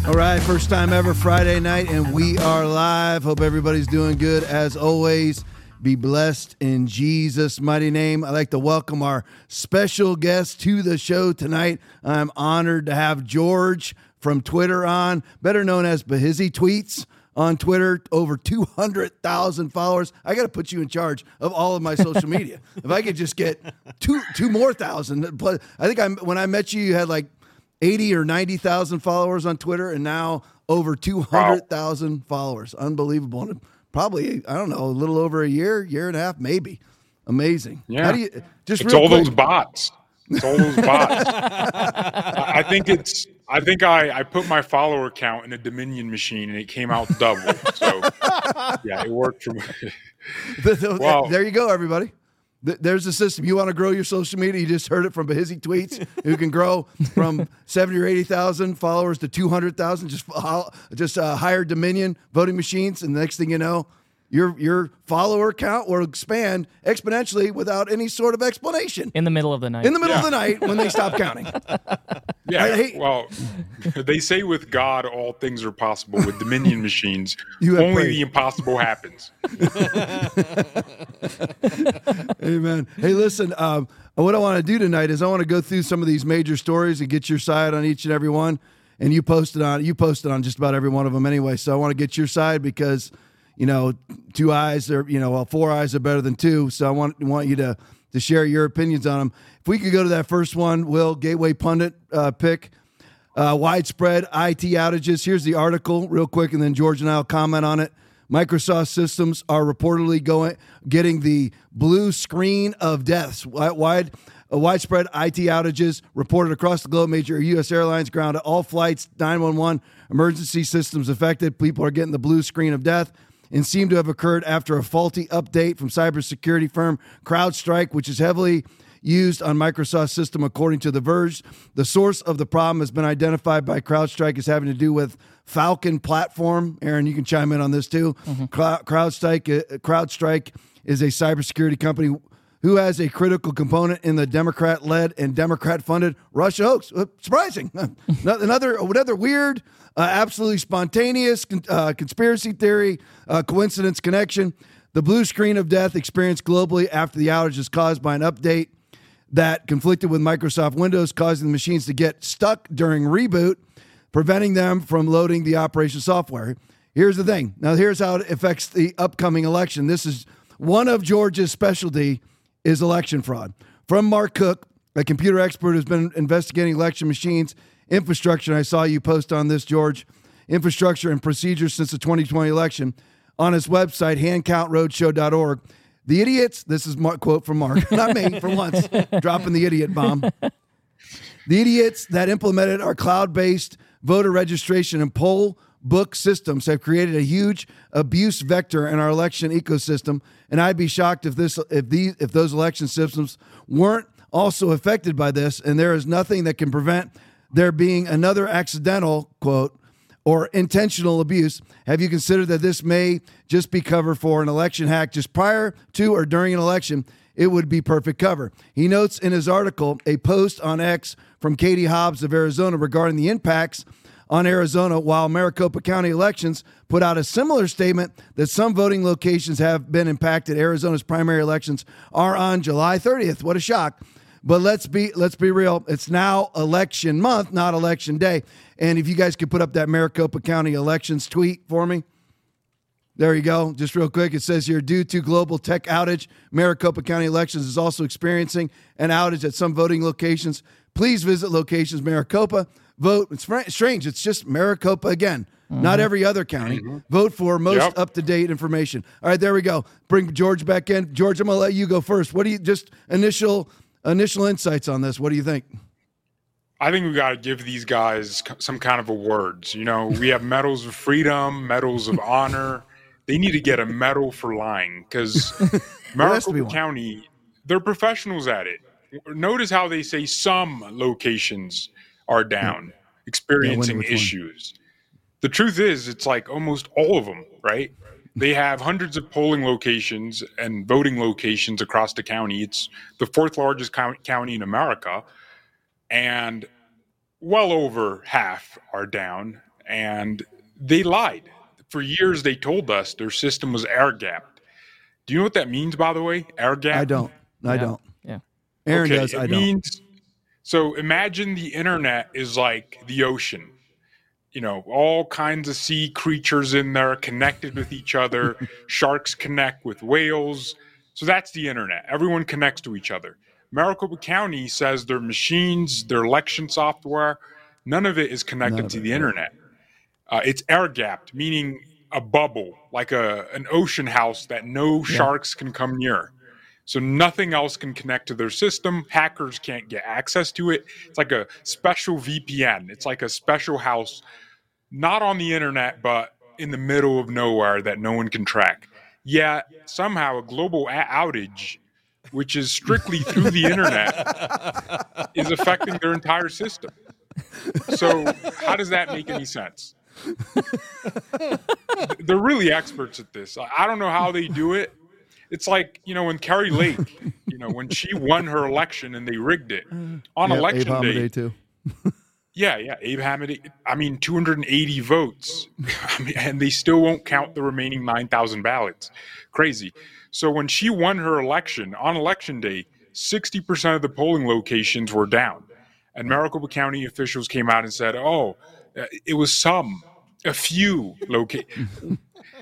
All right, first time ever Friday night, and we are live. Hope everybody's doing good. As always, be blessed in Jesus' mighty name. I'd like to welcome our special guest to the show tonight. I'm honored to have George from Twitter on, better known as Bahizzy Tweets on Twitter, over 200,000 followers. I got to put you in charge of all of my social media. If I could just get two more thousand. I think when I met you, you had like 80 or 90,000 followers on Twitter, and now over 200,000 followers. Unbelievable. And probably, I don't know, a little over a year and a half, maybe. Amazing. Yeah. How do you, just it's real all quick, those bots. It's all those bots. I think I put my follower count in a Dominion machine and it came out double. So yeah, it worked for me. Well, there you go, everybody. There's the system. You want to grow your social media? You just heard it from Bahizzy Tweets, who can grow from 70 or 80,000 followers to 200,000. Just hire Dominion voting machines, and the next thing you know, your follower count will expand exponentially without any sort of explanation. In the middle of the night. In the middle of the night when they stop counting. Yeah, well, they say with God all things are possible. With Dominion machines, only the impossible happens. Amen. Hey, listen, what I want to do tonight is I want to go through some of these major stories and get your side on each and every one. And you posted on just about every one of them anyway. So I want to get your side because, you know, four eyes are better than two. So I want you to share your opinions on them. If we could go to that first one, Will, Gateway Pundit pick, widespread IT outages. Here's the article real quick, and then George and I will comment on it. Microsoft systems are reportedly getting the blue screen of deaths. Widespread IT outages reported across the globe. Major U.S. airlines grounded all flights, 911 emergency systems affected. People are getting the blue screen of death and seem to have occurred after a faulty update from cybersecurity firm CrowdStrike, which is heavily used on Microsoft system, according to The Verge. The source of the problem has been identified by CrowdStrike as having to do with Falcon platform. Aaron, you can chime in on this too. Mm-hmm. CrowdStrike is a cybersecurity company who has a critical component in the Democrat-led and Democrat-funded Russia hoax. Surprising. Another weird, absolutely spontaneous conspiracy theory, coincidence connection. The blue screen of death experienced globally after the outage is caused by an update that conflicted with Microsoft Windows, causing the machines to get stuck during reboot, preventing them from loading the operation software. Here's the thing. Now, here's how it affects the upcoming election. This is one of George's specialty is election fraud. From Mark Cook, a computer expert who's been investigating election machines, infrastructure, and I saw you post on this, George, infrastructure and procedures since the 2020 election, on his website, handcountroadshow.org. The idiots, this is a quote from Mark, not me, for once, dropping the idiot bomb. The idiots that implemented our cloud-based voter registration and poll book systems have created a huge abuse vector in our election ecosystem, and I'd be shocked if those election systems weren't also affected by this, and there is nothing that can prevent there being another accidental, quote, or intentional abuse. Have you considered that this may just be cover for an election hack just prior to or during an election? It would be perfect cover. He notes in his article a post on X from Katie Hobbs of Arizona regarding the impacts on Arizona, while Maricopa County elections put out a similar statement that some voting locations have been impacted. Arizona's primary elections are on July 30th. What a shock. But let's be real. It's now election month, not election day. And if you guys could put up that Maricopa County elections tweet for me. There you go. Just real quick. It says here, due to global tech outage, Maricopa County elections is also experiencing an outage at some voting locations. Please visit locations Maricopa. Vote. It's strange. It's just Maricopa again. Mm-hmm. Not every other county. Mm-hmm. Vote for most up-to-date information. All right, there we go. Bring George back in. George, I'm going to let you go first. What do you, just initial insights on this? What do you think? I think we got to give these guys some kind of awards. You know, we have medals of freedom, medals of honor. They need to get a medal for lying because Maricopa County, they're professionals at it. Notice how they say some locations are down, experiencing issues. The truth is, it's like almost all of them, right? They have hundreds of polling locations and voting locations across the county. It's the fourth largest county in America, and well over half are down. and they lied. For years, they told us their system was air-gapped. Do you know what that means, by the way? Air-gapped? I don't. Yeah. Aaron does. It I don't. means, so imagine the internet is like the ocean. You know, all kinds of sea creatures in there connected with each other. Sharks connect with whales. So that's the internet. Everyone connects to each other. Maricopa County says their machines, their election software, none of it is connected to the internet. It's air-gapped, meaning a bubble, like an ocean house that no sharks can come near. So nothing else can connect to their system. Hackers can't get access to it. It's like a special VPN. It's like a special house, not on the internet, but in the middle of nowhere that no one can track. Yet somehow a global outage, which is strictly through the internet, is affecting their entire system. So how does that make any sense? They're really experts at this. I don't know how they do it. It's like, when Carrie Lake, when she won her election and they rigged it on election Abe day. Hamadeh too. Yeah, Abe Hamadeh. 280 votes, and they still won't count the remaining 9,000 ballots. Crazy. So when she won her election on election day, 60% of the polling locations were down, and Maricopa County officials came out and said, "Oh, it was a few locations."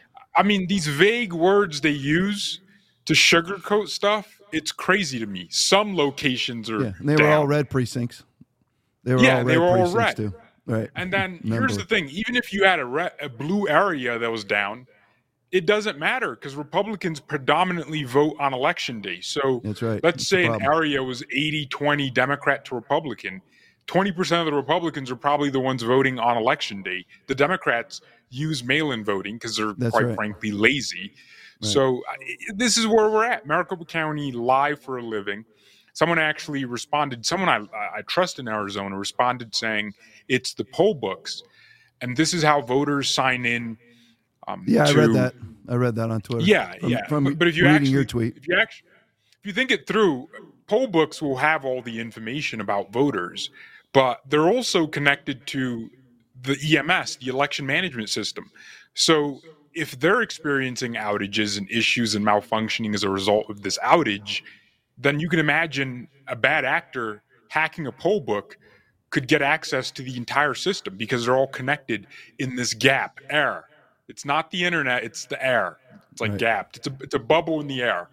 These vague words they use to sugarcoat stuff, it's crazy to me. Some locations are and they were all red precincts. They were all red too. Right. And then here's the thing. Even if you had a blue area that was down, it doesn't matter because Republicans predominantly vote on election day. So that's right. Let's say an area was 80-20 Democrat to Republican. 20% of the Republicans are probably the ones voting on election day. The Democrats use mail-in voting because they're frankly lazy. Right. So this is where we're at. Maricopa County lie for a living. Someone actually responded. Someone I trust in Arizona responded saying it's the poll books, and this is how voters sign in. I read that. I read that on Twitter. But if you reading your tweet, if you think it through, poll books will have all the information about voters, but they're also connected to the EMS, the election management system. So if they're experiencing outages and issues and malfunctioning as a result of this outage, then you can imagine a bad actor hacking a poll book could get access to the entire system because they're all connected in this gap, air. It's not the internet, it's the air. It's like gapped. It's a bubble in the air.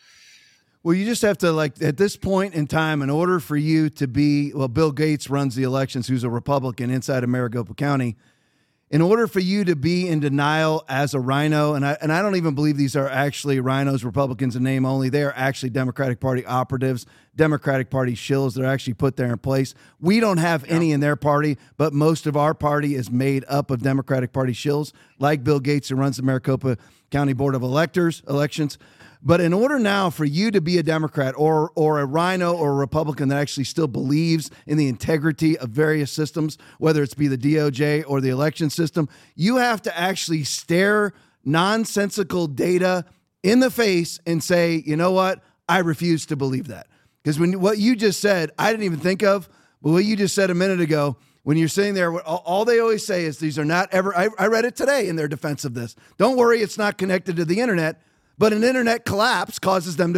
Well, you just have to, at this point in time, in order for you to be, Bill Gates runs the elections, who's a Republican inside of Maricopa County. In order for you to be in denial as a rhino, and I don't even believe these are actually rhinos, Republicans in name only. They are actually Democratic Party operatives, Democratic Party shills. They're actually put there in place. We don't have any in their party, but most of our party is made up of Democratic Party shills, like Bill Gates, who runs the Maricopa County Board of Elections. But in order now for you to be a Democrat or a rhino or a Republican that actually still believes in the integrity of various systems, whether it's be the DOJ or the election system, you have to actually stare nonsensical data in the face and say, you know what? I refuse to believe that. Because what you just said, I didn't even think of, but what you just said a minute ago, when you're sitting there, all they always say is these are not ever, I read it today in their defense of this. Don't worry, it's not connected to the internet. But an internet collapse causes them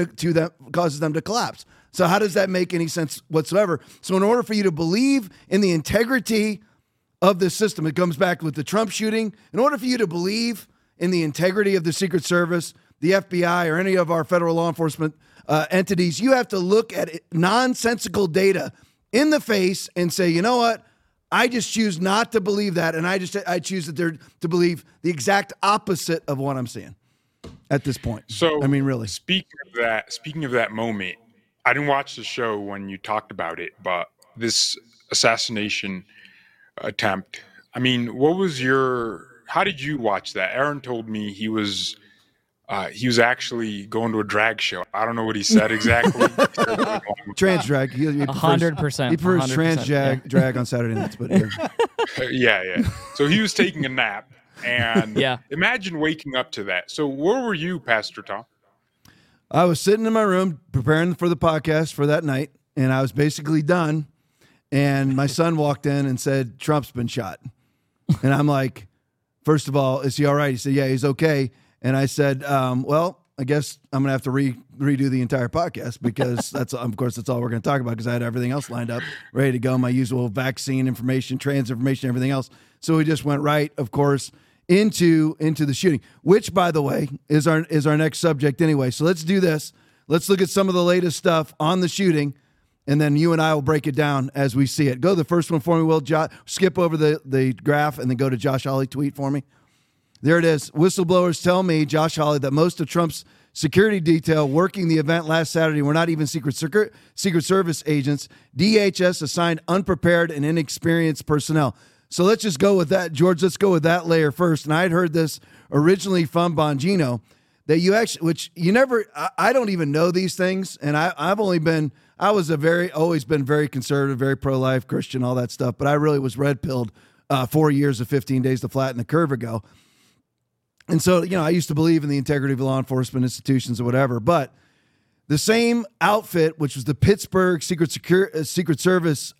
to collapse. So how does that make any sense whatsoever? So in order for you to believe in the integrity of the system, it comes back with the Trump shooting. In order for you to believe in the integrity of the Secret Service, the FBI, or any of our federal law enforcement entities, you have to look at nonsensical data in the face and say, you know what? I just choose not to believe that, and I choose to believe the exact opposite of what I'm seeing at this point. So, really. Speaking of that moment, I didn't watch the show when you talked about it, but this assassination attempt. How did you watch that? Aaron told me he was actually going to a drag show. I don't know what he said exactly. Trans drag. 100%. He prefers trans drag on Saturday nights, but yeah. So he was taking a nap. And imagine waking up to that. So where were you, Pastor Tom? I was sitting in my room preparing for the podcast for that night, and I was basically done. And my son walked in and said, Trump's been shot. And I'm like, first of all, is he all right? He said, yeah, he's okay. And I said, well, I guess I'm going to have to redo the entire podcast because that's all we're going to talk about because I had everything else lined up, ready to go, my usual vaccine information, trans information, everything else. So we just went right, of course, into the shooting, which, by the way, is our next subject anyway. So let's do this. Let's look at some of the latest stuff on the shooting, and then you and I will break it down as we see it. Go to the first one for me, Will. Skip over the graph and then go to Josh Hawley tweet for me. There it is. Whistleblowers tell me, Josh Hawley, that most of Trump's security detail working the event last Saturday were not even Secret Service agents. DHS assigned unprepared and inexperienced personnel. So let's just go with that, George. Let's go with that layer first. And I had heard this originally from Bongino that you actually, which you never, I don't even know these things. And always been very conservative, very pro-life, Christian, all that stuff. But I really was red-pilled 4 years of 15 days to flatten the curve ago. And so, I used to believe in the integrity of law enforcement institutions or whatever, but the same outfit, which was the Pittsburgh Secret Service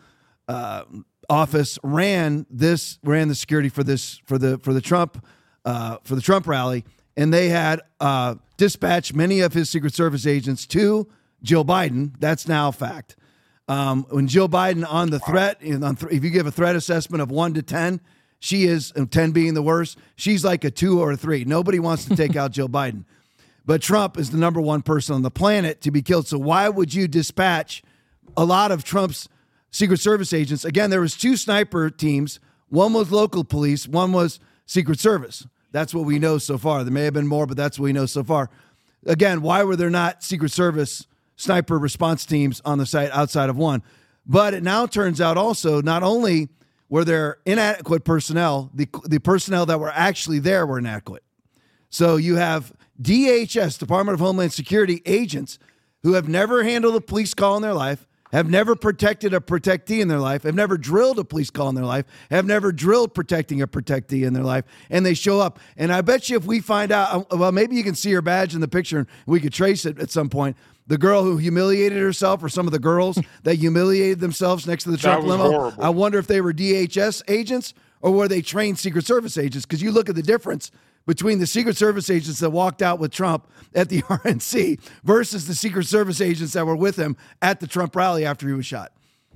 office, ran the security for the Trump rally, and they had dispatched many of his Secret Service agents to Jill Biden. That's now a fact. When Jill Biden on the threat, if you give a threat assessment of 1 to 10. She is, 10 being the worst, she's like a 2 or a 3. Nobody wants to take out Jill Biden. But Trump is the number one person on the planet to be killed. So why would you dispatch a lot of Trump's Secret Service agents? Again, there was 2 sniper teams. One was local police. One was Secret Service. That's what we know so far. There may have been more, but that's what we know so far. Again, why were there not Secret Service sniper response teams on the site outside of one? But it now turns out also not only were there inadequate personnel, the personnel that were actually there were inadequate. So you have DHS, Department of Homeland Security agents who have never handled a police call in their life, have never protected a protectee in their life, have never drilled a police call in their life, have never drilled protecting a protectee in their life, and they show up. And I bet you if we find out, well, maybe you can see her badge in the picture and we could trace it at some point. The girl who humiliated herself, or some of the girls that humiliated themselves next to the Trump limo. Horrible. I wonder if they were DHS agents or were they trained Secret Service agents? Because you look at the difference between the Secret Service agents that walked out with Trump at the RNC versus the Secret Service agents that were with him at the Trump rally after he was shot.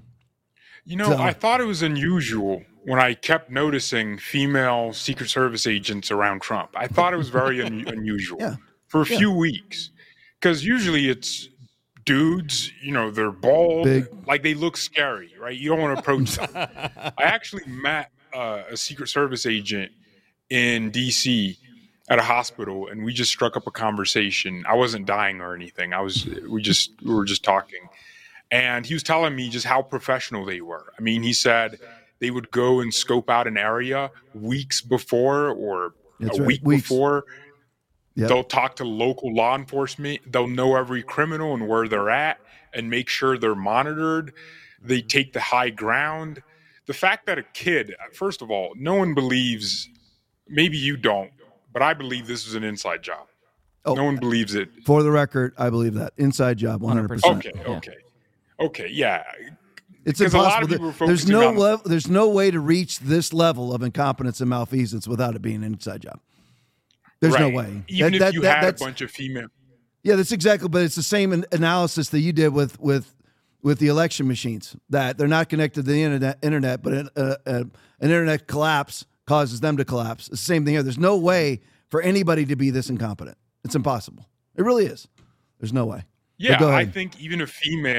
I thought it was unusual when I kept noticing female Secret Service agents around Trump. I thought it was very unusual for a few weeks. Because usually it's dudes, they're bald, big, like they look scary, right? You don't want to approach them. I actually met a Secret Service agent in D.C. at a hospital, and we just struck up a conversation. I wasn't dying or anything. We were just talking, and he was telling me just how professional they were. I mean, he said they would go and scope out an area weeks before or week before. Yep. They'll talk to local law enforcement. They'll know every criminal and where they're at and make sure they're monitored. They take the high ground. The fact that a kid, first of all, no one believes, maybe you don't, but I believe this is an inside job. No one believes it. For the record, I believe that. Inside job, 100%. Okay, yeah. It's impossible. There's no way to reach this level of incompetence and malfeasance without it being an inside job. There's no way. Even if you had a bunch of female. Yeah, that's exactly. But it's the same analysis that you did with the election machines, that they're not connected to the internet, but an internet collapse causes them to collapse. It's the same thing here. There's no way for anybody to be this incompetent. It's impossible. It really is. There's no way. Yeah, I think even a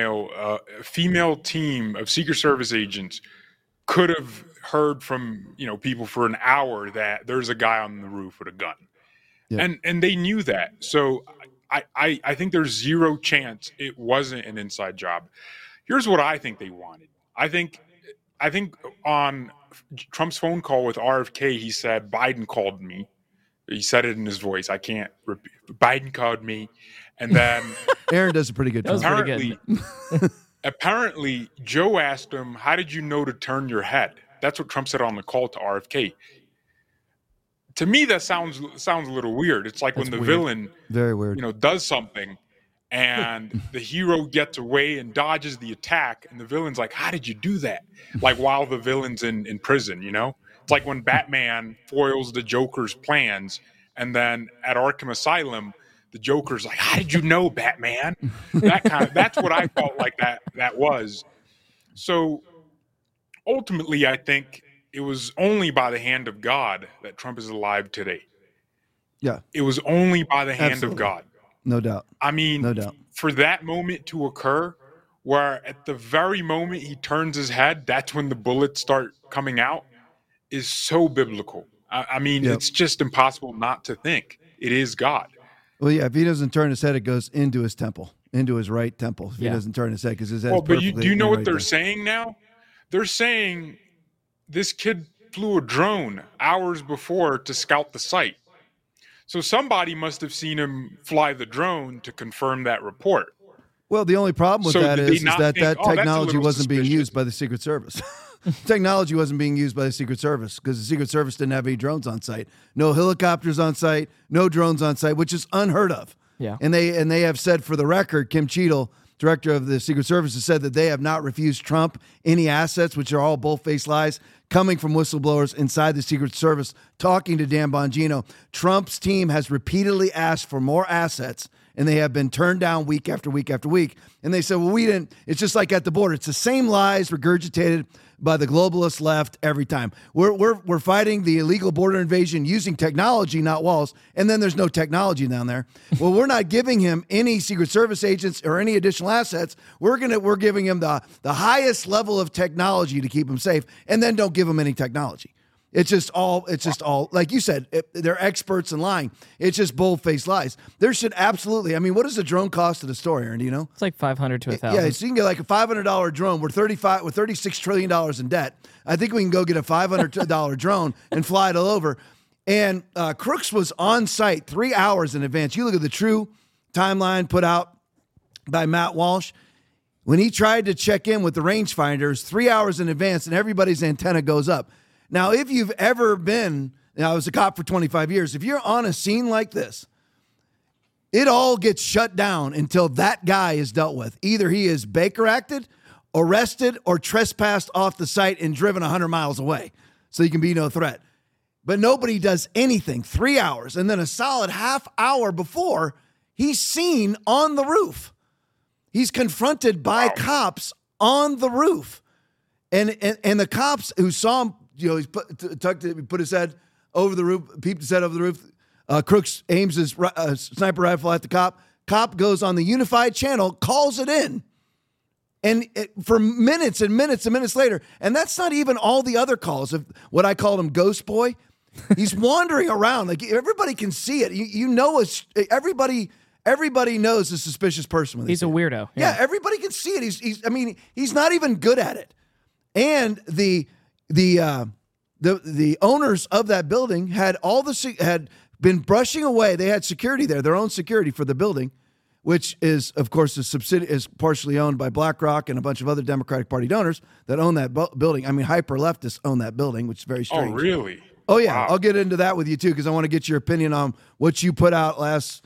female team of Secret Service agents could have heard from people for an hour that there's a guy on the roof with a gun. Yep. And they knew that. So I think there's zero chance it wasn't an inside job. Here's what I think they wanted. I think on Trump's phone call with RFK, he said, Biden called me. He said it in his voice. I can't repeat. Biden called me. And then Aaron does a pretty good job. Apparently, Joe asked him, how did you know to turn your head? That's what Trump said on the call to RFK. To me, that sounds a little weird. It's like when the villain, very weird, does something, and the hero gets away and dodges the attack, and the villain's like, "How did you do that?" Like while the villain's in prison, It's like when Batman foils the Joker's plans, and then at Arkham Asylum, the Joker's like, "How did you know, Batman?" That's what I felt like that was. So ultimately, I think it was only by the hand of God that Trump is alive today. Yeah. It was only by the hand of God. No doubt. I mean, no doubt. For that moment to occur, where at the very moment he turns his head, that's when the bullets start coming out, is so biblical. I mean, It's just impossible not to think it is God. Well, yeah, if he doesn't turn his head, it goes into his temple, into his right temple. If he doesn't turn his head, because his head is perfectly. But do you know what they're saying now? They're saying this kid flew a drone hours before to scout the site. So somebody must have seen him fly the drone to confirm that report. Well, the only problem with that is that technology wasn't being used by the Secret Service. Technology wasn't being used by the Secret Service because the Secret Service didn't have any drones on site. No helicopters on site, no drones on site, which is unheard of. Yeah. And they have said, for the record, Kim Cheadle, director of the Secret Service, has said that they have not refused Trump any assets, which are all bold-faced lies coming from whistleblowers inside the Secret Service. Talking to Dan Bongino, Trump's team has repeatedly asked for more assets, and they have been turned down week after week after week. And they said, well, we didn't. It's just like at the border. It's the same lies regurgitated by the globalist left every time. We're fighting the illegal border invasion using technology, not walls. And then there's no technology down there. Well, we're not giving him any Secret Service agents or any additional assets. We're giving him the highest level of technology to keep him safe, and then don't give him any technology. It's just all, like you said, they're experts in lying. It's just bold-faced lies. There should absolutely, I mean, what does a drone cost at a store, Aaron? Do you know? It's like $500 to $1,000. Yeah, so you can get like a $500 drone. We're $36 trillion in debt. I think we can go get a $500 drone and fly it all over. And Crooks was on site 3 hours in advance. You look at the true timeline put out by Matt Walsh. When he tried to check in with the rangefinders 3 hours in advance, and everybody's antenna goes up. Now, if you've ever been, I was a cop for 25 years, if you're on a scene like this, it all gets shut down until that guy is dealt with. Either he is Baker acted, arrested, or trespassed off the site and driven 100 miles away so he can be no threat. But nobody does anything. 3 hours, and then a solid half hour before, he's seen on the roof. He's confronted by cops on the roof. And the cops who saw him, he put his head over the roof, peeped his head over the roof. Crooks aims his sniper rifle at the cop. Cop goes on the unified channel, calls it in. And for minutes and minutes and minutes later, and that's not even all the other calls of what I called him Ghost Boy. He's wandering around. Like, everybody can see it. Everybody knows a suspicious person when he's a weirdo. Yeah, everybody can see it. He's not even good at it. And the owners of that building had been brushing away. They had security there, their own security for the building, which is, of course, is partially owned by BlackRock and a bunch of other Democratic Party donors that own that building. I mean, hyper leftists own that building, which is very strange. Oh, really? Oh, yeah. Wow. I'll get into that with you too, because I want to get your opinion on what you put out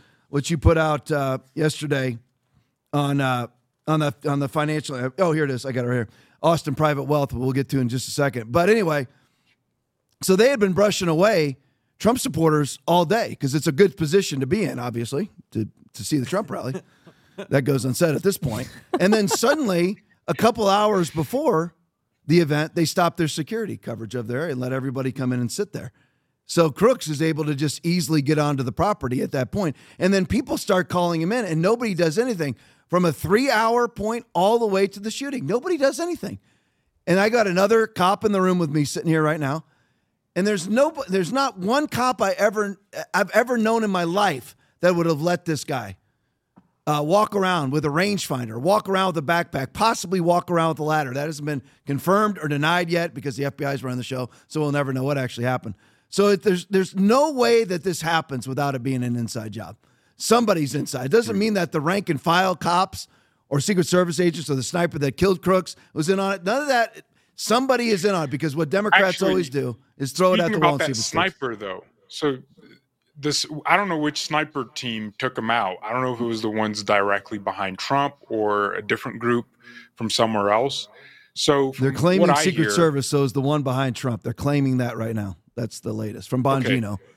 yesterday on the financial. Oh, here it is. I got it right here. Austin Private Wealth, we'll get to in just a second. But anyway, so they had been brushing away Trump supporters all day because it's a good position to be in, obviously, to see the Trump rally. That goes unsaid at this point. And then suddenly, a couple hours before the event, they stopped their security coverage of there and let everybody come in and sit there. So Crooks is able to just easily get onto the property at that point. And then people start calling him in, and nobody does anything. From a 3-hour point all the way to the shooting. Nobody does anything. And I got another cop in the room with me sitting here right now. And there's not one cop I've ever known in my life that would have let this guy walk around with a rangefinder, walk around with a backpack, possibly walk around with a ladder. That hasn't been confirmed or denied yet because the FBI is running the show, so we'll never know what actually happened. So there's no way that this happens without it being an inside job. Somebody's inside. It doesn't mean that the rank and file cops or Secret Service agents or the sniper that killed Crooks was in on it. None of that. Somebody is in on it because what Democrats always do is throw it at the wall and see that sniper, though. So I don't know which sniper team took him out. I don't know if it was the ones directly behind Trump or a different group from somewhere else. So they're claiming what I Secret hear, Service, so is the one behind Trump. They're claiming that right now. That's the latest from Bongino. Okay.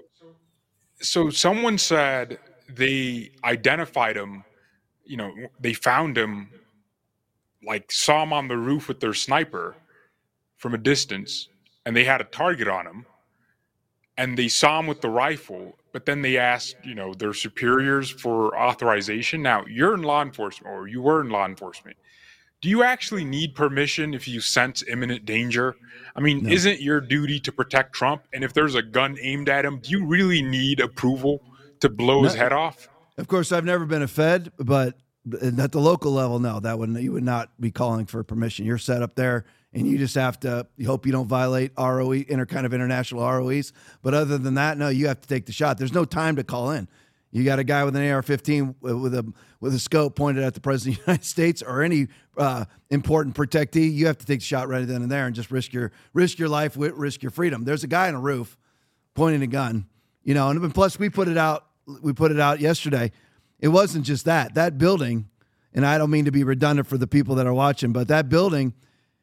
So someone said they identified him, they found him, like saw him on the roof with their sniper from a distance, and they had a target on him, and they saw him with the rifle, but then they asked, their superiors for authorization. Now, you're in law enforcement, or you were in law enforcement. Do you actually need permission if you sense imminent danger? I mean, Isn't your duty to protect Trump? And if there's a gun aimed at him, do you really need approval to blow his head off? Of course, I've never been a Fed, but at the local level, no, you would not be calling for permission. You're set up there, and you just have to hope you don't violate ROE, kind of international ROEs. But other than that, no, you have to take the shot. There's no time to call in. You got a guy with an AR-15 with a scope pointed at the president of the United States or any important protectee. You have to take the shot right then and there and just risk your life, risk your freedom. There's a guy on a roof pointing a gun, and plus we put it out. We put it out yesterday. It wasn't just that building, and I don't mean to be redundant for the people that are watching, but that building,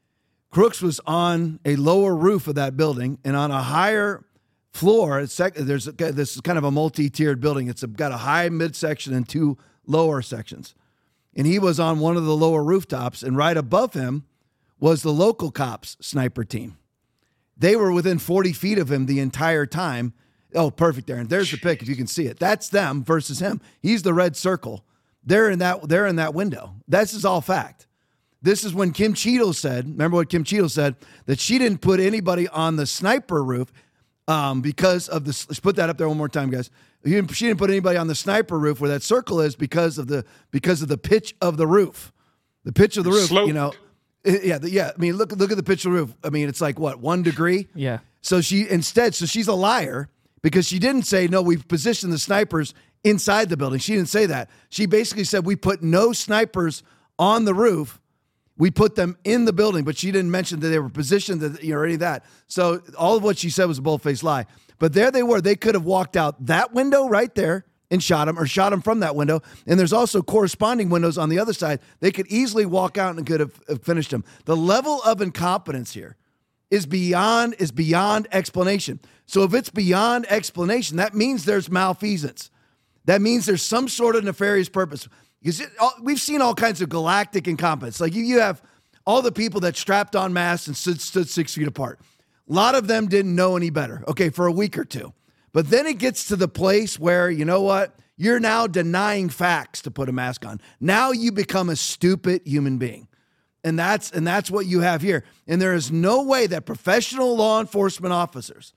Crooks was on a lower roof of that building and on a higher floor. This is kind of a multi-tiered building. It's got a high midsection and two lower sections. And he was on one of the lower rooftops, and right above him was the local cops sniper team. They were within 40 feet of him the entire time. Oh, perfect, Aaron. There's the pic if you can see it. That's them versus him. He's the red circle. They're in that window. This is all fact. This is when Kim Cheadle said, remember what Kim Cheadle said, that she didn't put anybody on the sniper roof because of the, let's put that up there one more time, guys. She didn't put anybody on the sniper roof where that circle is because of the pitch of the roof. The pitch of the roof, Sloped. Yeah. I mean, look at the pitch of the roof. I mean, it's like what, 1 degree? Yeah. So she's a liar because she didn't say, no, we've positioned the snipers inside the building. She didn't say that. She basically said we put no snipers on the roof. We put them in the building, but she didn't mention that they were positioned or any of that. So all of what she said was a bold-faced lie. But there they were. They could have walked out that window right there and shot him, or shot him from that window. And there's also corresponding windows on the other side. They could easily walk out and could have finished him. The level of incompetence here is beyond explanation. So if it's beyond explanation, that means there's malfeasance. That means there's some sort of nefarious purpose. We've seen all kinds of galactic incompetence. Like you have all the people that strapped on masks and stood 6 feet apart. A lot of them didn't know any better, okay, for a week or two. But then it gets to the place where, you know what? You're now denying facts to put a mask on. Now you become a stupid human being. And that's what you have here. And there is no way that professional law enforcement officers,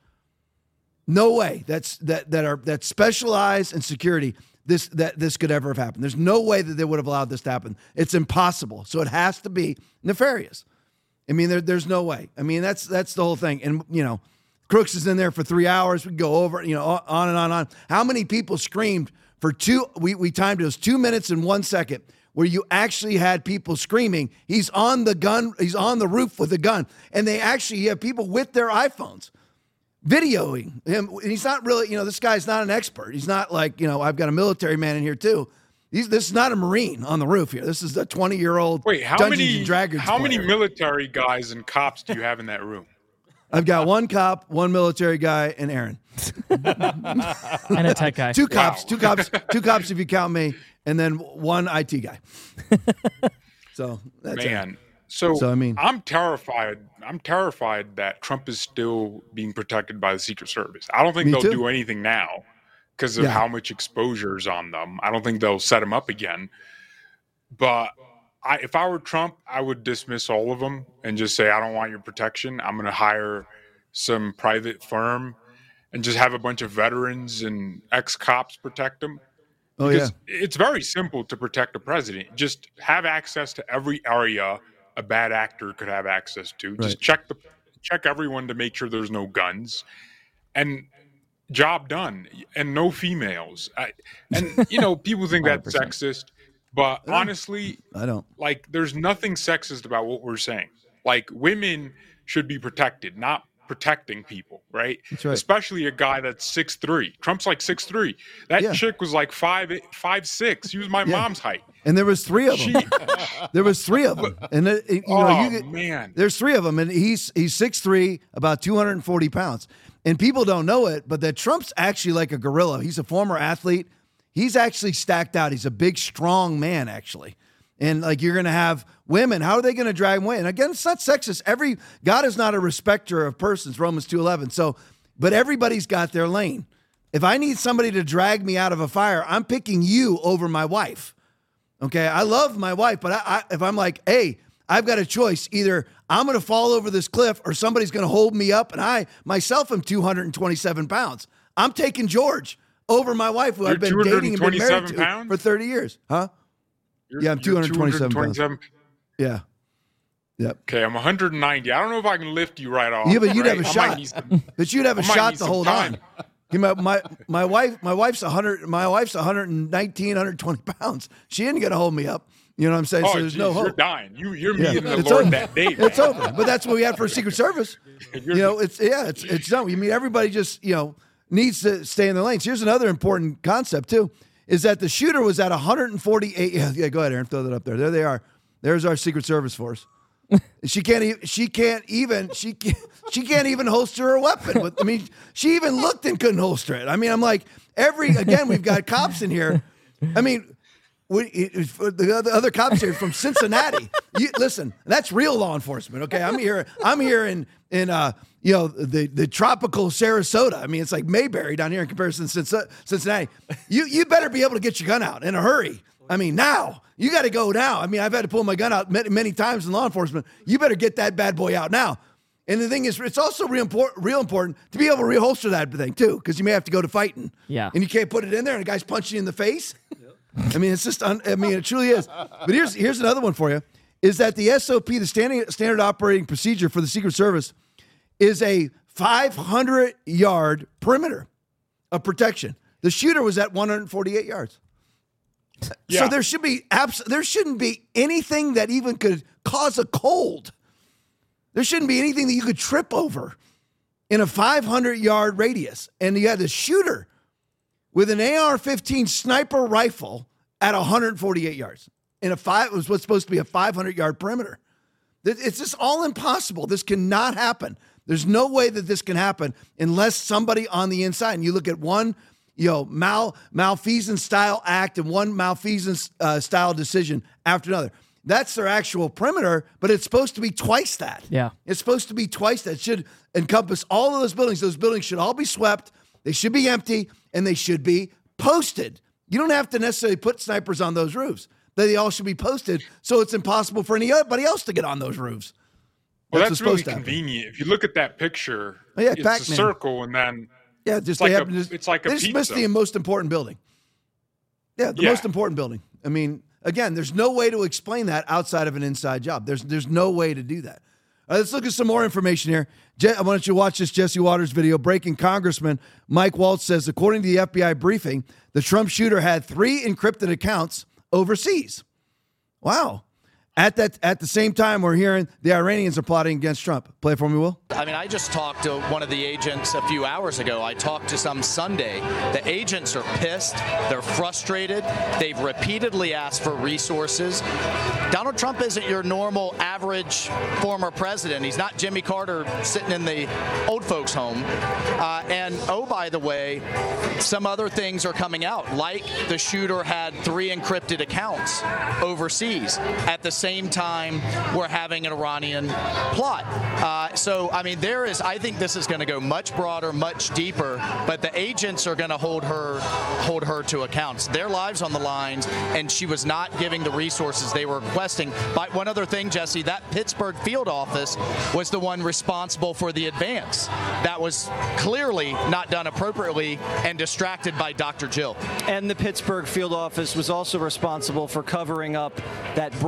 no way that specialize in security, this could ever have happened. There's no way that they would have allowed this to happen. It's impossible. So it has to be nefarious. I mean, there's no way. I mean, that's the whole thing. And Crooks is in there for 3 hours. We go over, on and on. How many people screamed for we timed it was 2 minutes and 1 second where you actually had people screaming, he's on the roof with a gun. And you have people with their iPhones videoing him. He's not really, this guy's not an expert. He's not like, I've got a military man in here too. This is not a Marine on the roof here. This is a 20-year-old Dungeons and Dragons How player. many military guys and cops do you have in that room? I've got one cop, one military guy, and Aaron. And a tech guy. Two cops if you count me, and then one IT guy. So that's Man. it. So I mean, I'm terrified. I'm terrified that Trump is still being protected by the Secret Service. I don't think they'll do anything now because of how much exposure is on them. I don't think they'll set him up again. But if I were Trump, I would dismiss all of them and just say, I don't want your protection. I'm going to hire some private firm and just have a bunch of veterans and ex-cops protect them. Because it's very simple to protect a president. Just have access to every area a bad actor could have access to. Just check everyone to make sure there's no guns, and job done. And no females. People think that's sexist, but honestly, I don't. Like, there's nothing sexist about what we're saying. Like, women should be protected, not protecting people, right? That's right. Especially a guy that's 6'3". Trump's like 6'3". That chick was like 5'6". She was my mom's height. And there was 3 of them. There was 3 of them. And man, there's 3 of them, and he's 6'3", about 240 pounds. And people don't know it, but that Trump's actually like a gorilla. He's a former athlete. He's actually stacked out. He's a big, strong man, actually. And like you're going to have women, how are they going to drag him away? And again, it's not sexist. God is not a respecter of persons, Romans 2:11. So, but everybody's got their lane. If I need somebody to drag me out of a fire, I'm picking you over my wife. Okay, I love my wife, but if I'm like, hey, I've got a choice. Either I'm going to fall over this cliff or somebody's going to hold me up, and I myself am 227 pounds. I'm taking George over my wife, who I've been dating and been married to for 30 years. Huh? I'm 227 pounds. Yeah. Yep. Okay, I'm 190. I don't know if I can lift you right off. Yeah, but you'd have a shot. But you'd have a shot to hold on. My wife's 100. My wife's 119, 120 pounds. She ain't gonna hold me up. You know what I'm saying? So there's no hope. You're dying. You're meeting the Lord that day. It's over. But that's what we had for Secret Service. It's done. You mean everybody just needs to stay in their lanes. Here's another important concept too, is that the shooter was at 148. Yeah, go ahead, Aaron. Throw that up there. There they are. There's our Secret Service force. She can't even holster her weapon. She even looked and couldn't holster it. I mean, I'm like, we've got cops in here. I mean, the other cops here from Cincinnati. Listen, that's real law enforcement. Okay, I'm here in the tropical Sarasota. I mean, it's like Mayberry down here in comparison to Cincinnati. You better be able to get your gun out in a hurry. I mean, now. You got to go now. I mean, I've had to pull my gun out many times in law enforcement. You better get that bad boy out now. And the thing is, it's also real important to be able to reholster that thing, too, because you may have to go to fighting. Yeah. And you can't put it in there and the guy's punching you in the face. I mean, it's just, it truly is. But here's another one for you, is that the SOP, the standard operating procedure for the Secret Service, is a 500-yard perimeter of protection. The shooter was at 148 yards. Yeah. So there shouldn't be anything that even could cause a cold. There shouldn't be anything that you could trip over in a 500-yard radius. And you had a shooter with an AR-15 sniper rifle at 148 yards. It was what's supposed to be a 500-yard perimeter. It's just all impossible. This cannot happen. There's no way that this can happen unless somebody on the inside, and you look at one malfeasance style act and one malfeasance style decision after another. That's their actual perimeter, but it's supposed to be twice that. Yeah. It's supposed to be twice that. It should encompass all of those buildings. Those buildings should all be swept. They should be empty, and they should be posted. You don't have to necessarily put snipers on those roofs. They all should be posted, so it's impossible for anybody else to get on those roofs. Well, that's really convenient. If you look at that picture, it's Pac-Man. A circle, and then it's like a they just missed the most important building. The most important building. I mean, again, there's no way to explain that outside of an inside job. There's no way to do that. All right, let's look at some more information here. I want you to watch this Jesse Waters video. Breaking Congressman Mike Waltz says, according to the FBI briefing, the Trump shooter had 3 encrypted accounts overseas. Wow. At the same time, we're hearing the Iranians are plotting against Trump. Play it for me, Will. I mean, I just talked to one of the agents a few hours ago. I talked to some Sunday. The agents are pissed. They're frustrated. They've repeatedly asked for resources. Donald Trump isn't your normal, average former president. He's not Jimmy Carter sitting in the old folks' home. And, oh, by the way, some other things are coming out, like the shooter had 3 encrypted accounts overseas. At the same time, we're having an Iranian plot. So, I mean, I think this is going to go much broader, much deeper, but the agents are going to hold her to account. Their lives on the lines, and she was not giving the resources they were requesting. But one other thing, Jesse, that Pittsburgh field office was the one responsible for the advance. That was clearly not done appropriately and distracted by Dr. Jill. And the Pittsburgh field office was also responsible for covering up that bribery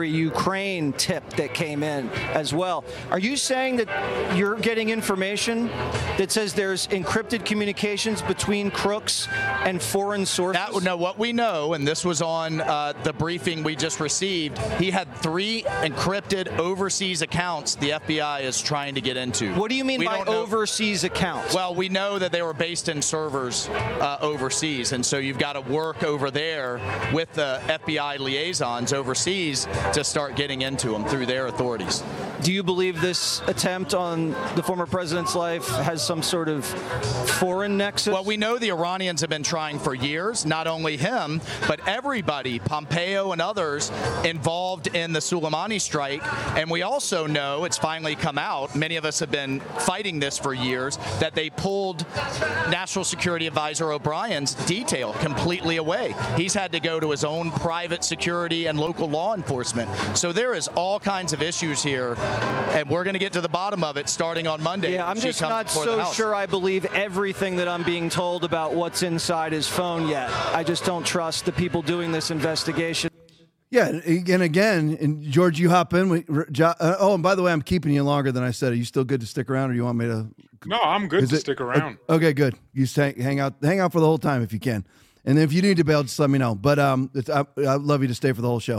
Ukraine tip that came in as well. Are you saying that you're getting information that says there's encrypted communications between crooks and foreign sources? No, what we know, and this was on the briefing we just received, he had 3 encrypted overseas accounts the FBI is trying to get into. What do you mean by overseas accounts? Well, we know that they were based in servers overseas, and so you've got to work over there with the FBI liaisons overseas to start getting into them through their authorities. Do you believe this attempt on the former president's life has some sort of foreign nexus? Well, we know the Iranians have been trying for years, not only him, but everybody, Pompeo and others, involved in the Soleimani strike. And we also know, it's finally come out, many of us have been fighting this for years, that they pulled National Security Advisor O'Brien's detail completely away. He's had to go to his own private security and local law enforcement. So there is all kinds of issues here, and we're going to get to the bottom of it starting on Monday. Yeah, I'm just not so sure I believe everything that I'm being told about what's inside his phone yet. I just don't trust the people doing this investigation. Yeah, and again, and George, you hop in. And by the way, I'm keeping you longer than I said. Are you still good to stick around, or do you want me to? No, I'm good to stick around. Okay, good. You hang out for the whole time if you can. And then if you need to bail, just let me know. But I'd love you to stay for the whole show.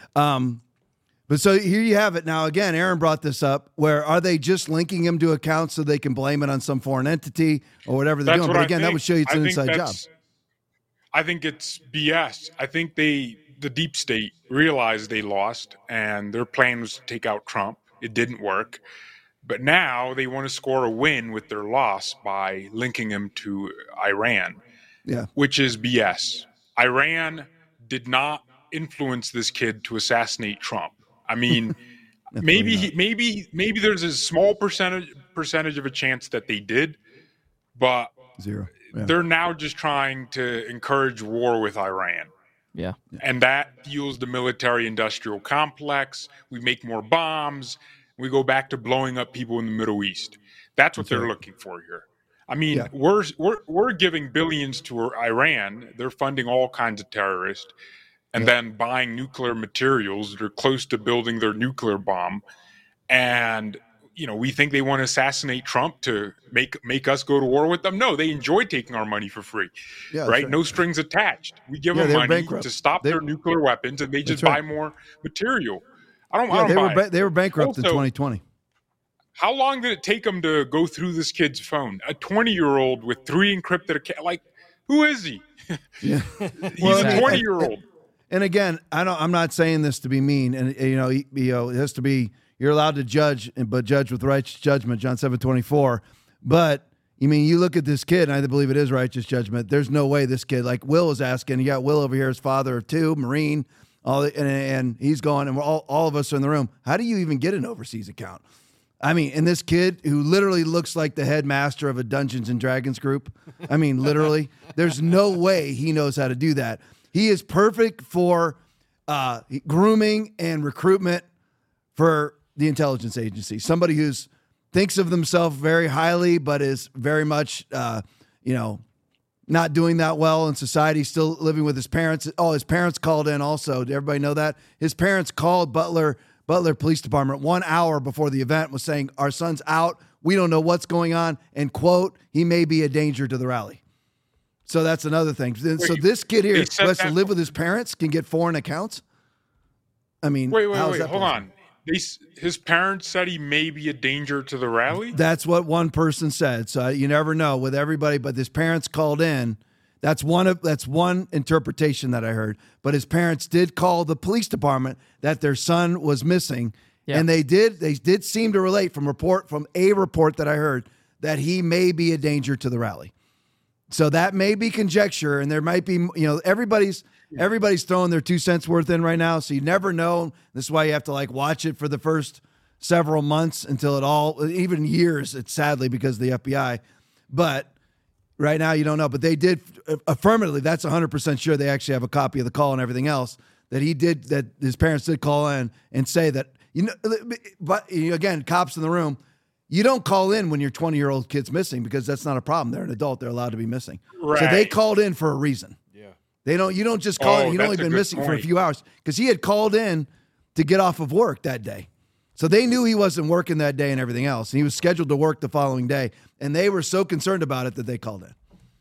But so here you have it. Now, again, Aaron brought this up. Where are they just linking him to accounts so they can blame it on some foreign entity or whatever they're doing? But again, that would show you it's an inside job. I think it's BS. I think the deep state realized they lost, and their plan was to take out Trump. It didn't work. But now they want to score a win with their loss by linking him to Iran. Yeah, which is BS. Iran did not influence this kid to assassinate Trump. I mean, maybe there's a small percentage of a chance that they did, but 0. Yeah. They're now just trying to encourage war with Iran. Yeah. And that fuels the military-industrial complex. We make more bombs. We go back to blowing up people in the Middle East. That's what they're looking for here. I mean, we're giving billions to Iran. They're funding all kinds of terrorists and then buying nuclear materials. They're close to building their nuclear bomb. And, we think they want to assassinate Trump to make us go to war with them. No, they enjoy taking our money for free, right? No strings attached. We give them money to stop their nuclear weapons, and they just buy more material. They were bankrupt in 2020. How long did it take them to go through this kid's phone? A 20-year-old with 3 encrypted accounts. Like, who is he? Yeah. He's a 20-year-old. And again, I'm not saying this to be mean, and it has to be. You're allowed to judge, but judge with righteous judgment. John 7:24. But you look at this kid, and I believe it is righteous judgment. There's no way this kid, like Will was asking. You got Will over here, his father of 2, Marine, and he's going, and we're all of us are in the room. How do you even get an overseas account? And this kid who literally looks like the headmaster of a Dungeons and Dragons group. Literally, there's no way he knows how to do that. He is perfect for grooming and recruitment for the intelligence agency. Somebody who's thinks of themselves very highly, but is very much, not doing that well in society, still living with his parents. Oh, his parents called in also. Did everybody know that? His parents called Butler Police Department 1 hour before the event, was saying, our son's out. We don't know what's going on. And, quote, he may be a danger to the rally. So that's another thing. So this kid here who has to live with his parents can get foreign accounts? Wait, hold on. His parents said he may be a danger to the rally? That's what one person said. So you never know with everybody, but his parents called in. That's one interpretation that I heard. But his parents did call the police department that their son was missing. Yeah. And they did seem to relate from a report that I heard that he may be a danger to the rally. So that may be conjecture, and there might be, everybody's throwing their 2 cents worth in right now. So you never know. This is why you have to watch it for the first several months until even years. It's sadly because of the FBI, but right now you don't know. But they did affirmatively. That's 100% sure. They actually have a copy of the call and everything else that his parents did call in and say that, but again, cops in the room. You don't call in when your 20-year-old kid's missing because that's not a problem. They're an adult. They're allowed to be missing. Right. So they called in for a reason. Yeah. You don't just call in. He'd only been missing for a few hours because he had called in to get off of work that day. So they knew he wasn't working that day and everything else. And he was scheduled to work the following day. And they were so concerned about it that they called in.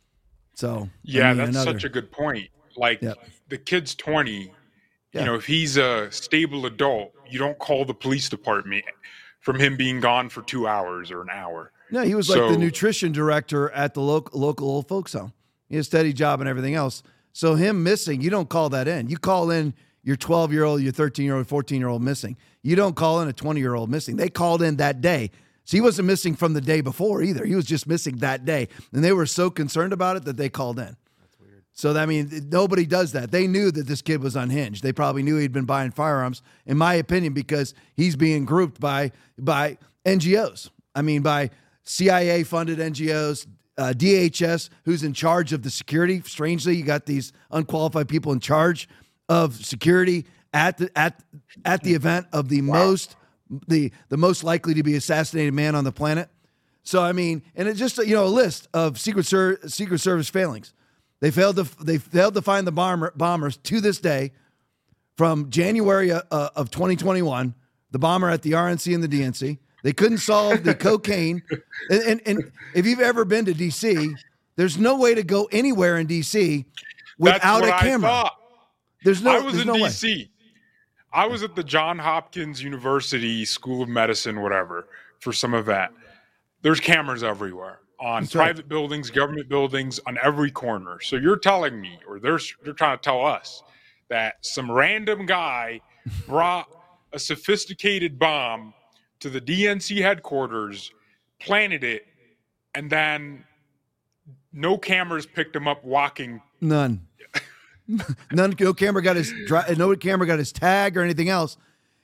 So, yeah, that's such a good point. Like, the kid's 20. Yeah. You know, if he's a stable adult, you don't call the police department from him being gone for 2 hours or an hour. No, he was like the nutrition director at the local old folks home. He had a steady job and everything else. So him missing, you don't call that in. You call in your 12-year-old, your 13-year-old, 14-year-old missing. You don't call in a 20-year-old missing. They called in that day. So he wasn't missing from the day before either. He was just missing that day. And they were so concerned about it that they called in. That's weird. So, I mean, nobody does that. They knew that this kid was unhinged. They probably knew he'd been buying firearms, in my opinion, because he's being grouped by NGOs. I mean, by CIA-funded NGOs, DHS, who's in charge of the security. Strangely, you got these unqualified people in charge of security at the event of the most likely to be assassinated man on the planet. So I mean, and it's just a list of Secret Service failings. They failed to find the bombers to this day, from January of 2021. The bomber at the RNC and the DNC. They couldn't solve the cocaine. And if you've ever been to D.C., there's no way to go anywhere in D.C. without a camera. I was in D.C. I was at the Johns Hopkins University School of Medicine, whatever, for some event. There's cameras everywhere on private buildings, government buildings, on every corner. So you're telling me, or they're trying to tell us, that some random guy brought a sophisticated bomb to the DNC headquarters, planted it, and then no cameras picked him up walking. None. No camera got his tag or anything else.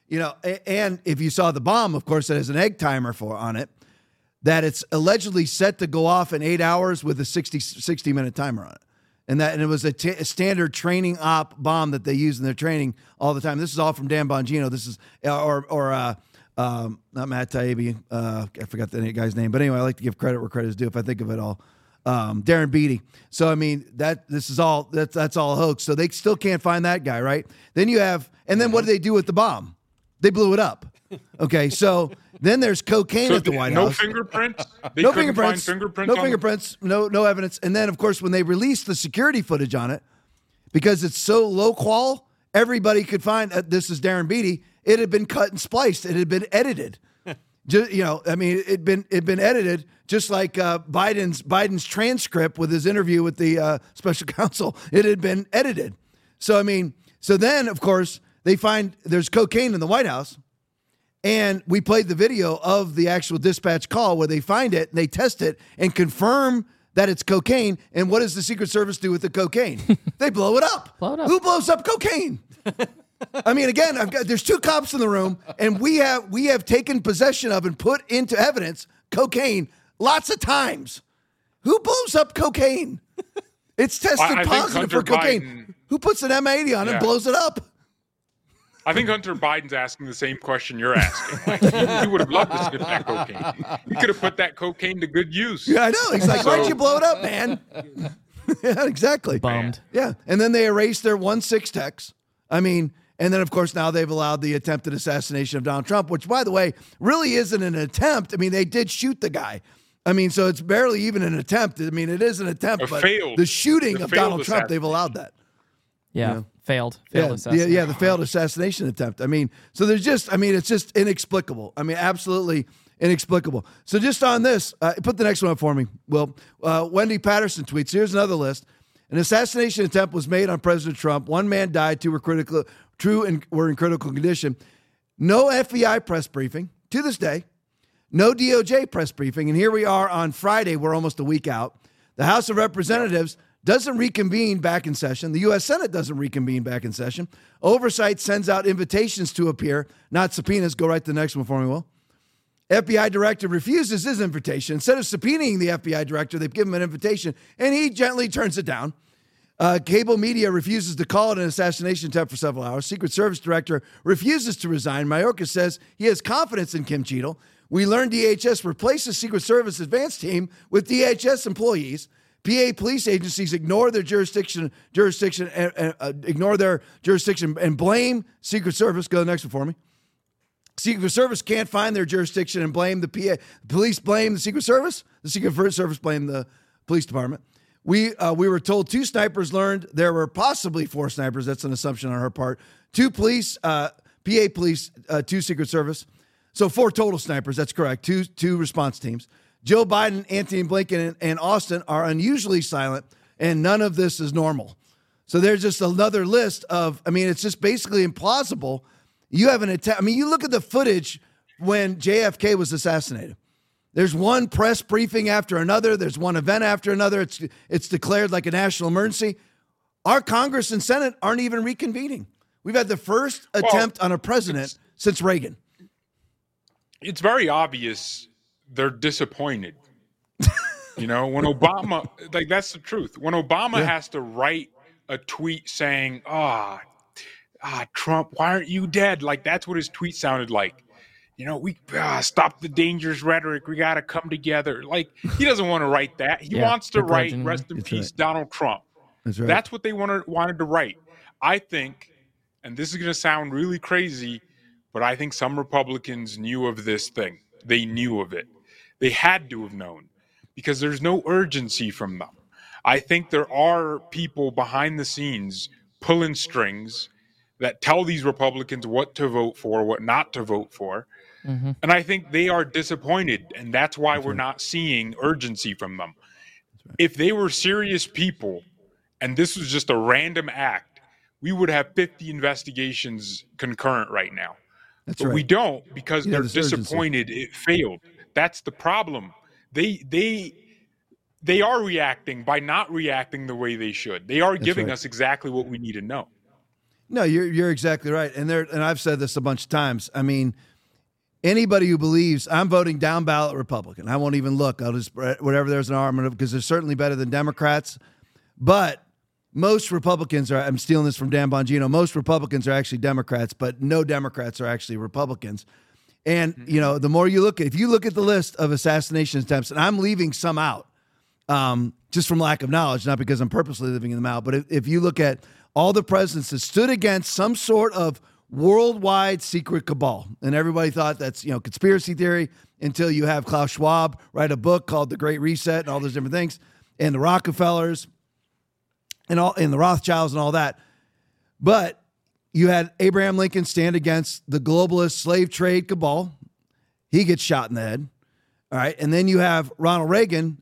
And if you saw the bomb, of course, it has an egg timer on it, that it's allegedly set to go off in 8 hours with a 60-minute timer on it. And it was a standard training op bomb that they use in their training all the time. This is all from Dan Bongino. This is not Matt Taibbi. I forgot the guy's name, but anyway, I like to give credit where credit is due if I think of it all. Darren Beatty. So I mean, that's all a hoax. So they still can't find that guy, right? Then you have, and then what do they do with the bomb? They blew it up. Okay, so then there's cocaine at the White House. No fingerprints. No fingerprints. No fingerprints. No evidence. And then, of course, when they released the security footage on it, because it's so low qual, everybody could find this is Darren Beatty. It had been cut and spliced. It had been edited. It'd been edited just like Biden's transcript with his interview with the special counsel. It had been edited. So then of course they find there's cocaine in the White House, and we played the video of the actual dispatch call where they find it, and they test it and confirm that it's cocaine. And what does the Secret Service do with the cocaine? They blow it up. Who blows up cocaine? I mean, again, there's two cops in the room, and we have taken possession of and put into evidence cocaine lots of times. Who blows up cocaine? It's tested positive for cocaine. Who puts an M80 on it and blows it up? I think Hunter Biden's asking the same question you're asking. Like, he would have loved to sniff that cocaine. He could have put that cocaine to good use. Yeah, I know. He's like, why'd you blow it up, man? Yeah, exactly. Bummed. Yeah, and then they erased their 1-6 text. And then, of course, now they've allowed the attempted assassination of Donald Trump, which, by the way, really isn't an attempt. I mean, they did shoot the guy. So it's barely even an attempt. It is an attempt, but the shooting of Donald Trump, they've allowed that. Yeah, failed assassination. Yeah, the failed assassination attempt. So there's just, it's just inexplicable. Absolutely inexplicable. So just on this, put the next one up for me, Will. Wendy Patterson tweets, here's another list. An assassination attempt was made on President Trump. One man died, two were in critical condition. No FBI press briefing to this day. No DOJ press briefing. And here we are on Friday. We're almost a week out. The House of Representatives doesn't reconvene back in session. The U.S. Senate doesn't reconvene back in session. Oversight sends out invitations to appear, not subpoenas. Go right to the next one for me, Will. FBI director refuses his invitation. Instead of subpoenaing the FBI director, they've given him an invitation, and he gently turns it down. Cable media refuses to call it an assassination attempt for several hours. Secret Service director refuses to resign. Mayorkas says he has confidence in Kim Cheadle. We learned DHS replaced the Secret Service advance team with DHS employees. PA police agencies ignore their jurisdiction and ignore their jurisdiction and blame Secret Service. Go to the next one for me. Secret Service can't find their jurisdiction and blame the PA. Police blame the Secret Service. The Secret Service blame the police department. We were told 2 snipers learned there were possibly 4 snipers. That's an assumption on her part. 2 police, PA police, 2 Secret Service. So 4 total snipers. That's correct. Two response teams. Joe Biden, Antony Blinken, and Austin are unusually silent, and none of this is normal. So there's just another list of, it's just basically implausible. You have an attack. You look at the footage when JFK was assassinated. There's one press briefing after another. There's one event after another. It's declared like a national emergency. Our Congress and Senate aren't even reconvening. We've had the first attempt on a president since Reagan. It's very obvious they're disappointed. When Obama, that's the truth. When Obama has to write a tweet saying, Trump, why aren't you dead? That's what his tweet sounded like. We stop the dangerous rhetoric. We got to come together. He doesn't want to write that. He wants to write, rest in peace, Donald Trump. That's right. That's what they wanted to write. I think, and this is going to sound really crazy, but I think some Republicans knew of this thing. They knew of it. They had to have known because there's no urgency from them. I think there are people behind the scenes pulling strings that tell these Republicans what to vote for, what not to vote for. Mm-hmm. And I think they are disappointed, and that's why we're not seeing urgency from them. Right. If they were serious people and this was just a random act, we would have 50 investigations concurrent right now. But we don't because they're disappointed it failed. That's the problem. They are reacting by not reacting the way they should. They are giving us exactly what we need to know. No, you're exactly right. And I've said this a bunch of times. Anybody who believes I'm voting down ballot Republican, I won't even look. I'll just whatever there's an argument of because they're certainly better than Democrats. But most Republicans are, I'm stealing this from Dan Bongino, most Republicans are actually Democrats, but no Democrats are actually Republicans. And, the more you look at, if you look at the list of assassination attempts, and I'm leaving some out just from lack of knowledge, not because I'm purposely leaving them out, but if you look at all the presidents that stood against some sort of worldwide secret cabal, and everybody thought that's, conspiracy theory until you have Klaus Schwab write a book called The Great Reset and all those different things, and the Rockefellers, and the Rothschilds and all that. But you had Abraham Lincoln stand against the globalist slave trade cabal. He gets shot in the head. All right. And then you have Ronald Reagan,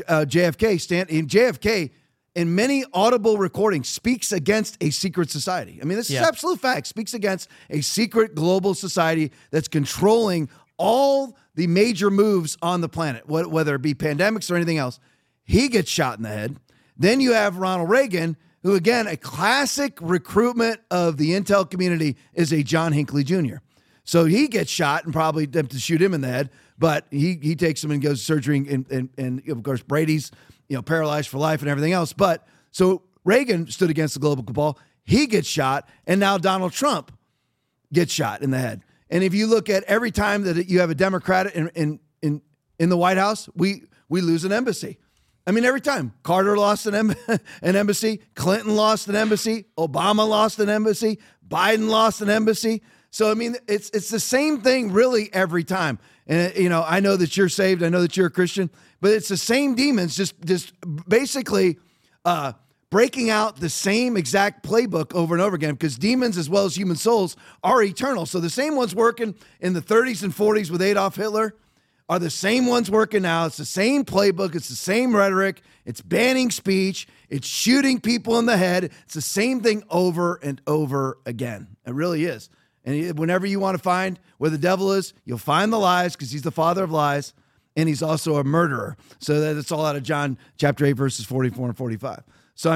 JFK JFK in many audible recordings speaks against a secret society. This is absolute fact. Speaks against a secret global society that's controlling all the major moves on the planet, whether it be pandemics or anything else. He gets shot in the head. Then you have Ronald Reagan, who, again, a classic recruitment of the intel community is a John Hinckley Jr. So he gets shot and probably attempt to shoot him in the head, but he takes him and goes to surgery, and of course, Brady's paralyzed for life and everything else. But so Reagan stood against the global cabal. He gets shot, and now Donald Trump gets shot in the head. And if you look at every time that you have a Democrat in the White House, we lose an embassy. Every time. Carter lost an embassy, Clinton lost an embassy, Obama lost an embassy, Biden lost an embassy. So, it's the same thing really every time. And, I know that you're saved. I know that you're a Christian, but it's the same demons, just basically breaking out the same exact playbook over and over again, because demons as well as human souls are eternal. So the same ones working in the 30s and 40s with Adolf Hitler are the same ones working now. It's the same playbook. It's the same rhetoric. It's banning speech. It's shooting people in the head. It's the same thing over and over again. It really is. And whenever you want to find where the devil is, you'll find the lies, because he's the father of lies, and he's also a murderer. So that's all out of John chapter 8, verses 44 and 45. So,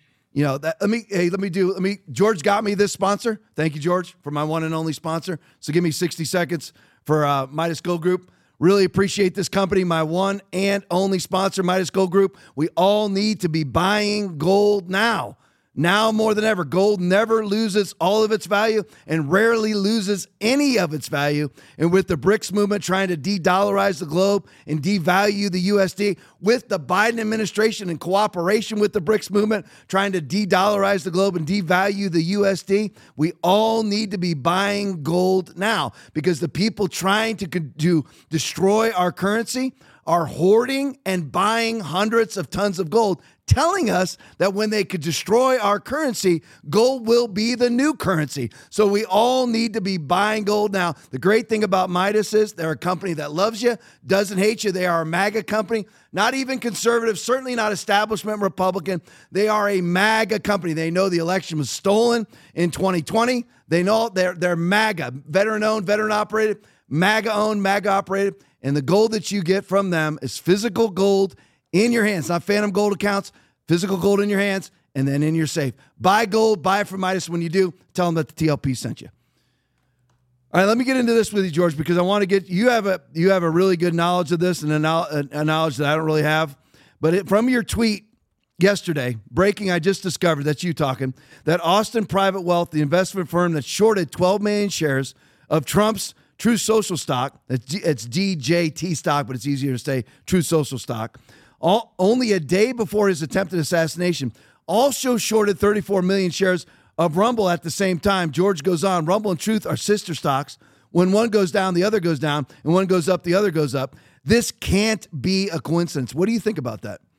George got me this sponsor. Thank you, George, for my one and only sponsor. So give me 60 seconds for Midas Gold Group. Really appreciate this company, my one and only sponsor, Midas Gold Group. We all need to be buying gold now. Now more than ever, gold never loses all of its value and rarely loses any of its value. And with the BRICS movement trying to de-dollarize the globe and devalue the USD, with the Biden administration in cooperation with the BRICS movement trying to de-dollarize the globe and devalue the USD, we all need to be buying gold now, because the people trying to destroy our currency are hoarding and buying hundreds of tons of gold, telling us that when they could destroy our currency, gold will be the new currency. So we all need to be buying gold now. The great thing about Midas is they're a company that loves you, doesn't hate you. They are a MAGA company, not even conservative, certainly not establishment Republican. They are a MAGA company. They know the election was stolen in 2020. They know they're MAGA, veteran-owned, veteran-operated, MAGA-owned, MAGA-operated. And the gold that you get from them is physical gold in your hands, not phantom gold accounts, physical gold in your hands, and then in your safe. Buy gold, buy it from Midas. When you do, tell them that the TLP sent you. All right, let me get into this with you, George, because I want to get you have a really good knowledge of this and a knowledge that I don't really have. But from your tweet yesterday, breaking, I just discovered, that's you talking, that Austin Private Wealth, the investment firm that shorted 12 million shares of Trump's Truth Social stock, it's DJT stock, but it's easier to say Truth Social stock, only a day before his attempted assassination, also shorted 34 million shares of Rumble at the same time. George goes on, Rumble and Truth are sister stocks. When one goes down, the other goes down, and one goes up, the other goes up. This can't be a coincidence. What do you think about that?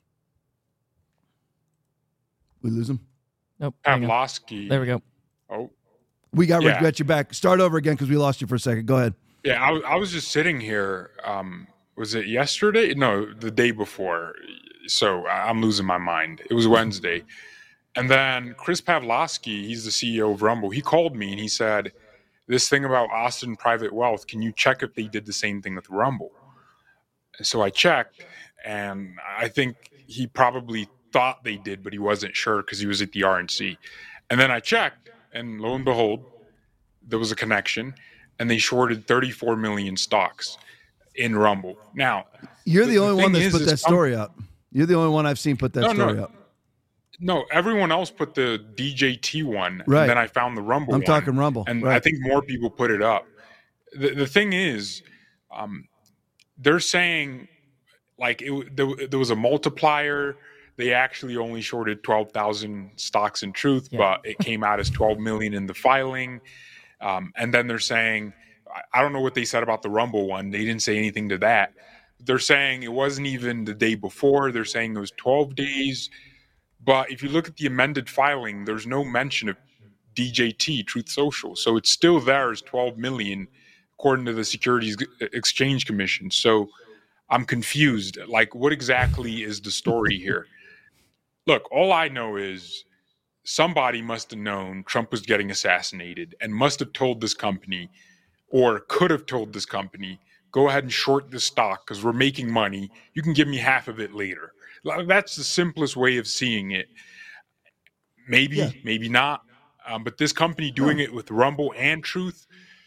We lose him? Nope. Pavlovsky. There we go. Oh. We got you back. Start over again because we lost you for a second. Go ahead. Yeah, I was just sitting here. Was it yesterday? No, the day before. So I'm losing my mind. It was Wednesday. And then Chris Pavlovsky, he's the CEO of Rumble, he called me and he said, this thing about Austin Private Wealth, can you check if they did the same thing with Rumble? And so I checked, and I think he probably thought they did, but he wasn't sure because he was at the RNC. And then I checked, and lo and behold, there was a connection, and they shorted 34 million stocks in Rumble. Now, you're the only one that's put that story up. You're the only one I've seen put that story up. No, everyone else put the DJT one, right. And then I found the Rumble I'm talking Rumble. And right. I think more people put it up. The thing is, they're saying, like, there was a multiplier. They actually only shorted 12,000 stocks in Truth, but it came out as 12 million in the filing. And then they're saying, I don't know what they said about the Rumble one. They didn't say anything to that. They're saying it wasn't even the day before. They're saying it was 12 days. But if you look at the amended filing, there's no mention of DJT, Truth Social. So it's still there as 12 million, according to the Securities Exchange Commission. So I'm confused. Like, what exactly is the story here? Look, all I know is somebody must have known Trump was getting assassinated and must have told this company, or could have told this company, go ahead and short this stock because we're making money. You can give me half of it later. That's the simplest way of seeing it. Maybe, maybe not. But this company doing it with Rumble and Truth,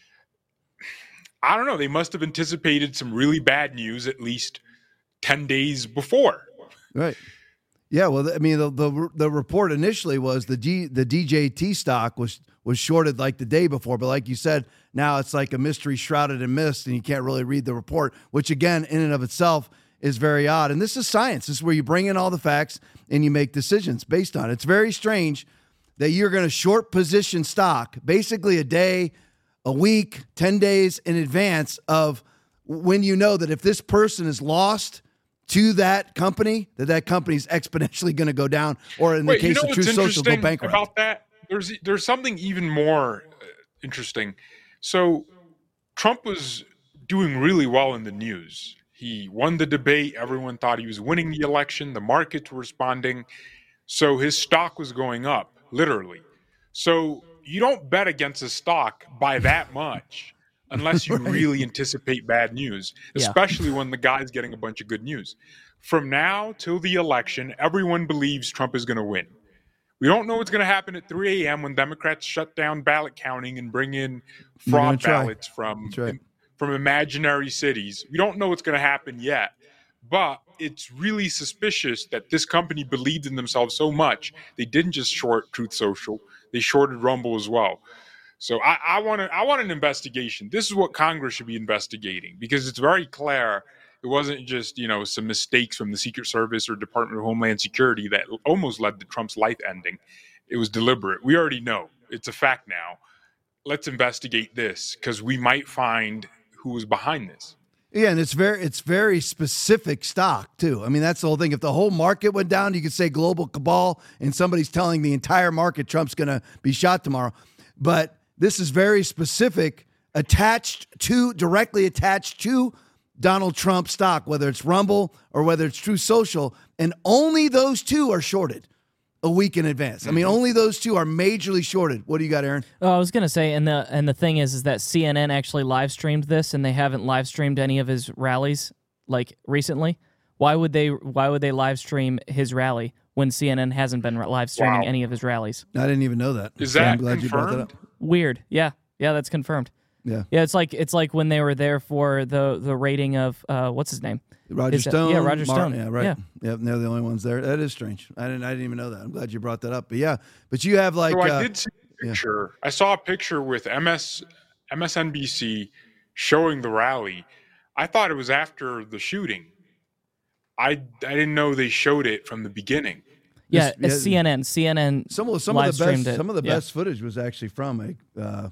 I don't know. They must have anticipated some really bad news at least 10 days before. Right. Yeah. Well, I mean, the report initially was the DJT stock was shorted like the day before. But like you said, now it's like a mystery shrouded in mist and you can't really read the report, which again, in and of itself, is very odd. And this is science. This is where you bring in all the facts and you make decisions based on it. It's very strange that you're going to short position stock basically a day, a week, 10 days in advance of when you know that if this person is lost to that company, that company's exponentially going to go down, or in the case of Truth Social, go bankrupt. About that, there's something even more interesting. So Trump was doing really well in the news. He won the debate. Everyone thought he was winning the election. The markets were responding. So his stock was going up, literally. So you don't bet against a stock by that much unless you really anticipate bad news, especially when the guy's getting a bunch of good news. From now till the election, everyone believes Trump is going to win. We don't know what's going to happen at 3 a.m. when Democrats shut down ballot counting and bring in fraud ballots from imaginary cities. We don't know what's going to happen yet, But it's really suspicious that this company believed in themselves so much they didn't just short Truth Social, they shorted Rumble as well. So I want an investigation. This is what Congress should be investigating, because it's very clear it wasn't just, some mistakes from the Secret Service or Department of Homeland Security that almost led to Trump's life ending. It was deliberate. We already know. It's a fact now. Let's investigate this, because we might find who was behind this. Yeah, and it's very specific stock too. I mean, that's the whole thing. If the whole market went down, you could say global cabal, and somebody's telling the entire market Trump's going to be shot tomorrow. But this is very specific, directly attached to Donald Trump stock, whether it's Rumble or whether it's Truth Social, and only those two are shorted a week in advance. I mean, only those two are majorly shorted. What do you got, Aaron? Oh, I was going to say, and the thing is that CNN actually live streamed this, and they haven't live streamed any of his rallies like recently. Why would they live stream his rally when CNN hasn't been live streaming any of his rallies? I didn't even know that. Is that I'm glad you brought that up. Weird. Yeah, that's confirmed. Yeah. It's like when they were there for the rating of what's his name? Roger Stone. Yeah, Roger Stone. Yeah, right. Yeah, and they're the only ones there. That is strange. I didn't even know that. I'm glad you brought that up. But yeah, you have like. So I did see a picture. Yeah. I saw a picture with MSNBC showing the rally. I thought it was after the shooting. I didn't know they showed it from the beginning. Yeah, it's CNN. CNN. Some of the best footage was actually from a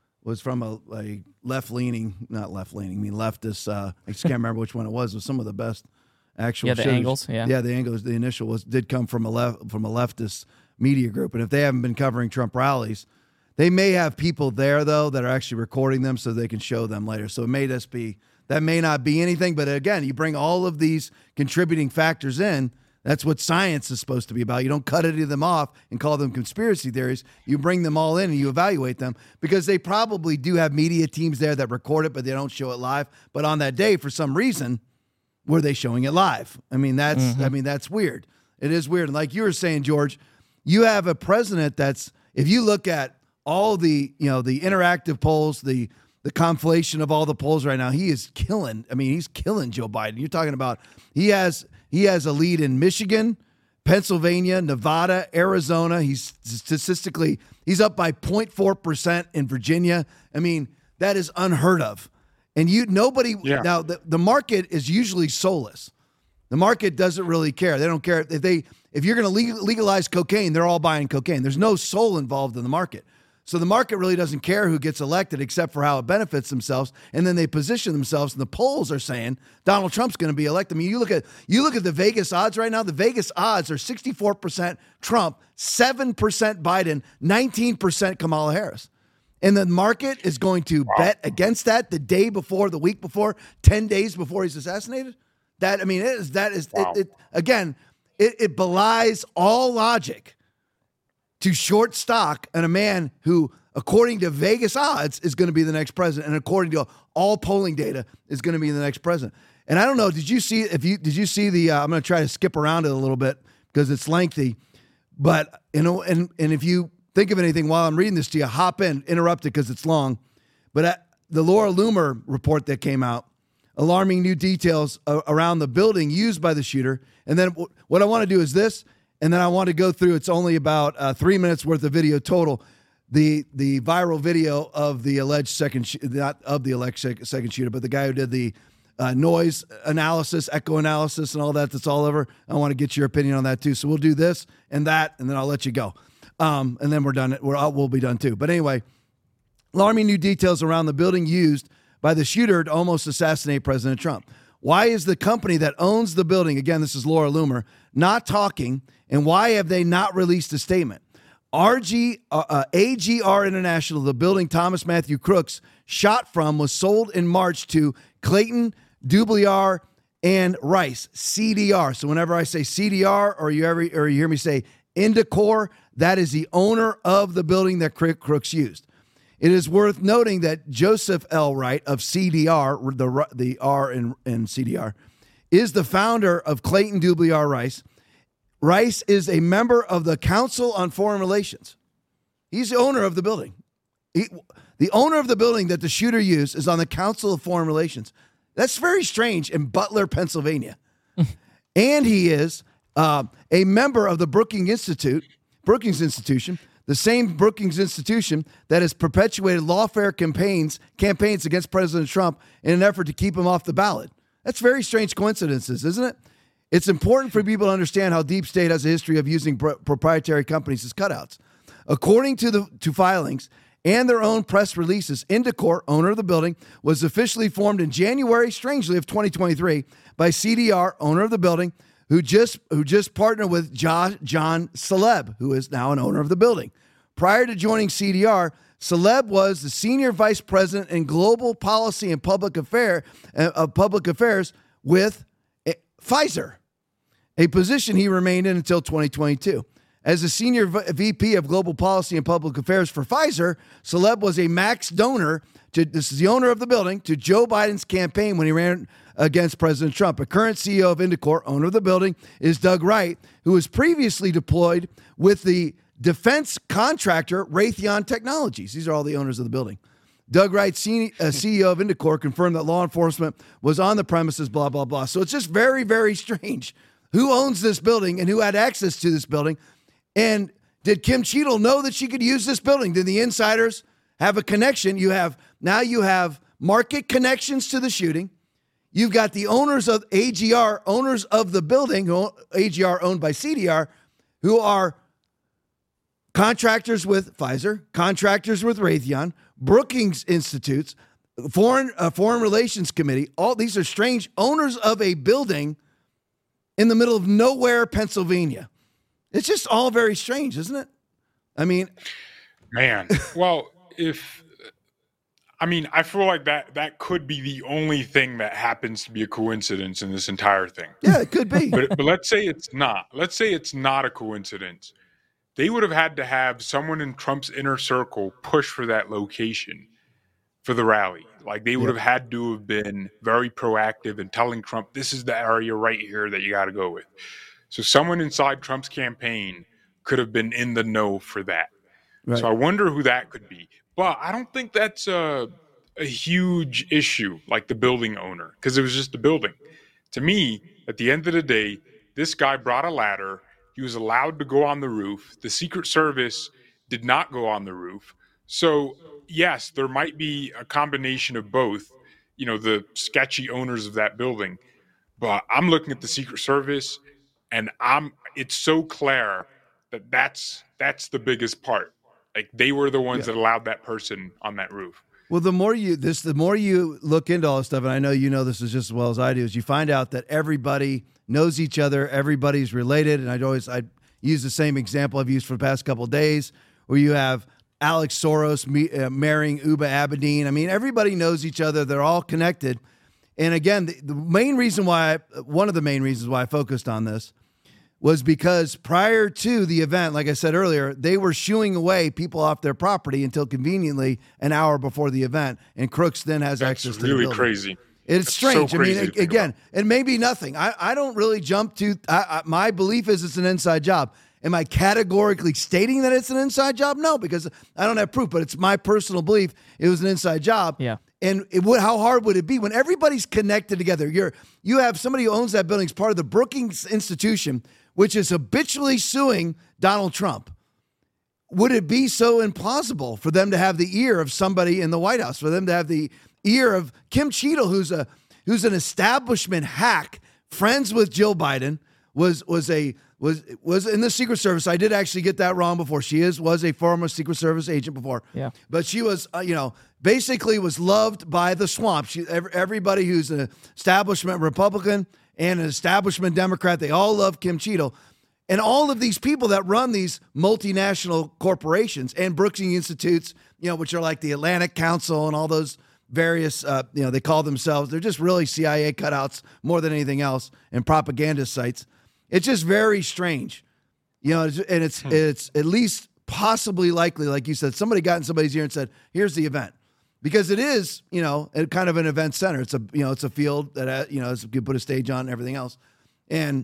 leftist. I just can't remember which one it was. It was some of the best actual. Yeah, the angles. Yeah, the angles. The initial did come from a leftist media group, and if they haven't been covering Trump rallies, they may have people there though that are actually recording them so they can show them later. So that may not be anything, but again, you bring all of these contributing factors in. That's what science is supposed to be about. You don't cut any of them off and call them conspiracy theories. You bring them all in and you evaluate them, because they probably do have media teams there that record it, but they don't show it live. But on that day, for some reason, were they showing it live? I mean, that's weird. It is weird. And like you were saying, George, you have a president that's, if you look at all the interactive polls, the conflation of all the polls right now, he's killing Joe Biden. You're talking about he has a lead in Michigan, Pennsylvania, Nevada, Arizona. He's up by 0.4% in Virginia. I mean, that is unheard of. And now the market is usually soulless. The market doesn't really care. They don't care if you're going to legalize cocaine, they're all buying cocaine. There's no soul involved in the market. So the market really doesn't care who gets elected except for how it benefits themselves. And then they position themselves, and the polls are saying Donald Trump's going to be elected. I mean, you look at the Vegas odds right now. The Vegas odds are 64% Trump, 7% Biden, 19% Kamala Harris. And the market is going to bet against that the week before, 10 days before he's assassinated. It belies all logic to short stock on a man who, according to Vegas odds, is going to be the next president, and according to all polling data, is going to be the next president. And I don't know, did you see the? I'm going to try to skip around it a little bit because it's lengthy, but and if you think of anything while I'm reading this to you, hop in, interrupt it because it's long. But the Laura Loomer report that came out, alarming new details around the building used by the shooter. And then what I want to do is this. And then I want to go through, it's only about 3 minutes worth of video total, the viral video of the alleged second shooter, but the guy who did the noise analysis, echo analysis, and all that's all over. I want to get your opinion on that too. So we'll do this and that, and then I'll let you go. And then we're done. We'll be done too. But anyway, alarming new details around the building used by the shooter to almost assassinate President Trump. Why is the company that owns the building, again, this is Laura Loomer, not talking, and why have they not released a statement? AGR International, the building Thomas Matthew Crooks shot from, was sold in March to Clayton, Dubiliar, and Rice, CDR. So whenever I say CDR or you hear me say Indicor, that is the owner of the building that Crooks used. It is worth noting that Joseph L. Wright of CDR, the R in CDR, is the founder of Clayton, Dubiliar, Rice. Rice is a member of the Council on Foreign Relations. He's the owner of the building. The owner of the building that the shooter used is on the Council of Foreign Relations. That's very strange in Butler, Pennsylvania. and he is a member of the Brookings Institution, the same Brookings Institution that has perpetuated lawfare campaigns against President Trump in an effort to keep him off the ballot. That's very strange coincidences, isn't it? It's important for people to understand how Deep State has a history of using proprietary companies as cutouts. According to filings and their own press releases, Indicor, owner of the building, was officially formed in January, strangely, of 2023 by CDR, owner of the building, who just partnered with John Celeb, who is now an owner of the building. Prior to joining CDR, Celeb was the senior vice president in global policy and public affairs with Pfizer, a position he remained in until 2022. As a senior VP of global policy and public affairs for Pfizer, Celeb was a max donor this is the owner of the building, to Joe Biden's campaign when he ran against President Trump. A current CEO of Indicor, owner of the building, is Doug Wright, who was previously deployed with the defense contractor Raytheon Technologies. These are all the owners of the building. Doug Wright, CEO of Indicor, confirmed that law enforcement was on the premises, blah, blah, blah. So it's just very, very strange. Who owns this building and who had access to this building? And did Kim Cheadle know that she could use this building? Did the insiders have a connection? You have market connections to the shooting. You've got the owners of AGR, owners of the building, AGR owned by CDR, who are contractors with Pfizer, contractors with Raytheon, Brookings Institutes, Foreign Relations Committee. All these are strange owners of a building in the middle of nowhere, Pennsylvania. It's just all very strange, isn't it? I mean, man. Well, I feel like that could be the only thing that happens to be a coincidence in this entire thing. Yeah, it could be. But let's say it's not. Let's say it's not a coincidence. They would have had to have someone in Trump's inner circle push for that location for the rally. Like they would have had to have been very proactive in telling Trump, this is the area right here that you got to go with. So someone inside Trump's campaign could have been in the know for that. Right. So I wonder who that could be. But I don't think that's a huge issue like the building owner, because it was just a building. To me, at the end of the day, this guy brought a ladder. He was allowed to go on the roof. The Secret Service did not go on the roof. So, yes, there might be a combination of both, the sketchy owners of that building. But I'm looking at the Secret Service, and it's so clear that that's the biggest part. Like they were the ones that allowed that person on that roof. Well, the more you look into all this stuff, and I know you know this as just as well as I do, is you find out that everybody knows each other, everybody's related. And I use the same example I've used for the past couple of days, where you have Alex Soros marrying Uba Abedin. I mean, everybody knows each other. They're all connected. And again, one of the main reasons why I focused on this was because prior to the event, like I said earlier, they were shooing away people off their property until conveniently an hour before the event. And Crooks then has access to the building. That's really crazy. It's strange. So again, it may be nothing. I don't really jump to my belief is it's an inside job. Am I categorically stating that it's an inside job? No, because I don't have proof, but it's my personal belief it was an inside job. Yeah. And how hard would it be when everybody's connected together? You have somebody who owns that building as part of the Brookings Institution, which is habitually suing Donald Trump. Would it be so implausible for them to have the ear of somebody in the White House, for them to have the ear of Kim Cheadle, who's an establishment hack, friends with Jill Biden, was in the Secret Service. I did actually get that wrong before. She was a former Secret Service agent before. Yeah. But she was, basically was loved by the swamp. Everybody who's an establishment Republican and an establishment Democrat, they all love Kim Cheadle. And all of these people that run these multinational corporations and Brookings Institutes, which are like the Atlantic Council and all those various, they call themselves, they're just really CIA cutouts more than anything else, and propaganda sites. It's just very strange, and it's at least possibly likely, like you said, somebody got in somebody's ear and said, here's the event. Because it is, kind of an event center. It's a field that, you could put a stage on and everything else. And,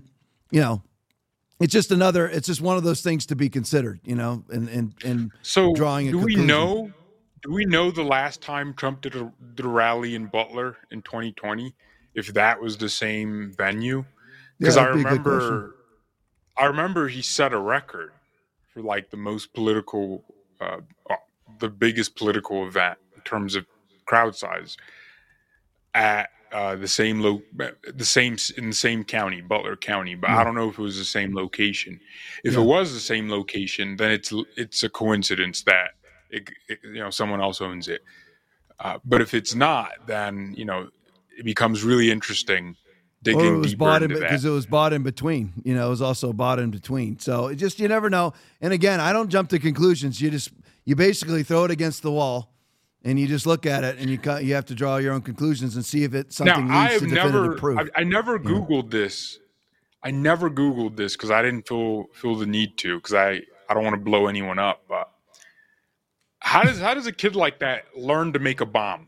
it's just one of those things to be considered, and so drawing a conclusion. Do we know the last time Trump did a rally in Butler in 2020, if that was the same venue? Because I remember he set a record for like the most political, the biggest political event in terms of crowd size at in the same county, Butler County. But I don't know if it was the same location. If it was the same location, then it's a coincidence that someone else owns it. But if it's not, then it becomes really interesting. Digging deeper into that. Because it was bought in between. It was also bought in between. So it just, you never know. And again, I don't jump to conclusions. You basically throw it against the wall, and you just look at it, and you have to draw your own conclusions and see if it's something leads to definitive proof. I never Googled this. I never Googled this because I didn't feel the need to, because I don't want to blow anyone up. But how does a kid like that learn to make a bomb?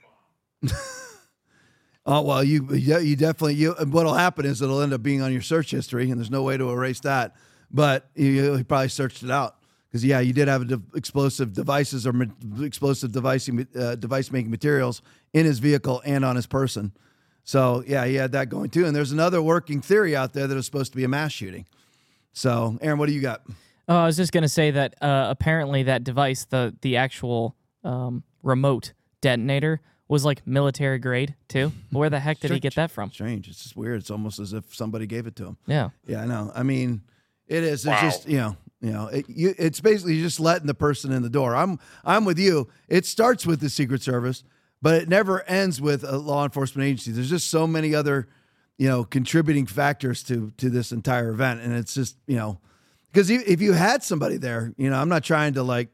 Oh, well, you definitely, what'll happen is it'll end up being on your search history, and there's no way to erase that. But he probably searched it out because, you did have explosive devices or explosive device making materials in his vehicle and on his person. So, he had that going too. And there's another working theory out there that it's supposed to be a mass shooting. So, Aaron, what do you got? Oh, I was just going to say that apparently that device, the actual remote detonator, was like military grade too. Where the heck did he get that from? Strange. It's just weird. It's almost as if somebody gave it to him. Yeah. Yeah, I know. I mean, it is. It's wow. just it's basically just letting the person in the door. I'm with you. It starts with the Secret Service, but it never ends with a law enforcement agency. There's just so many other contributing factors to this entire event, and it's just because if you had somebody there, I'm not trying to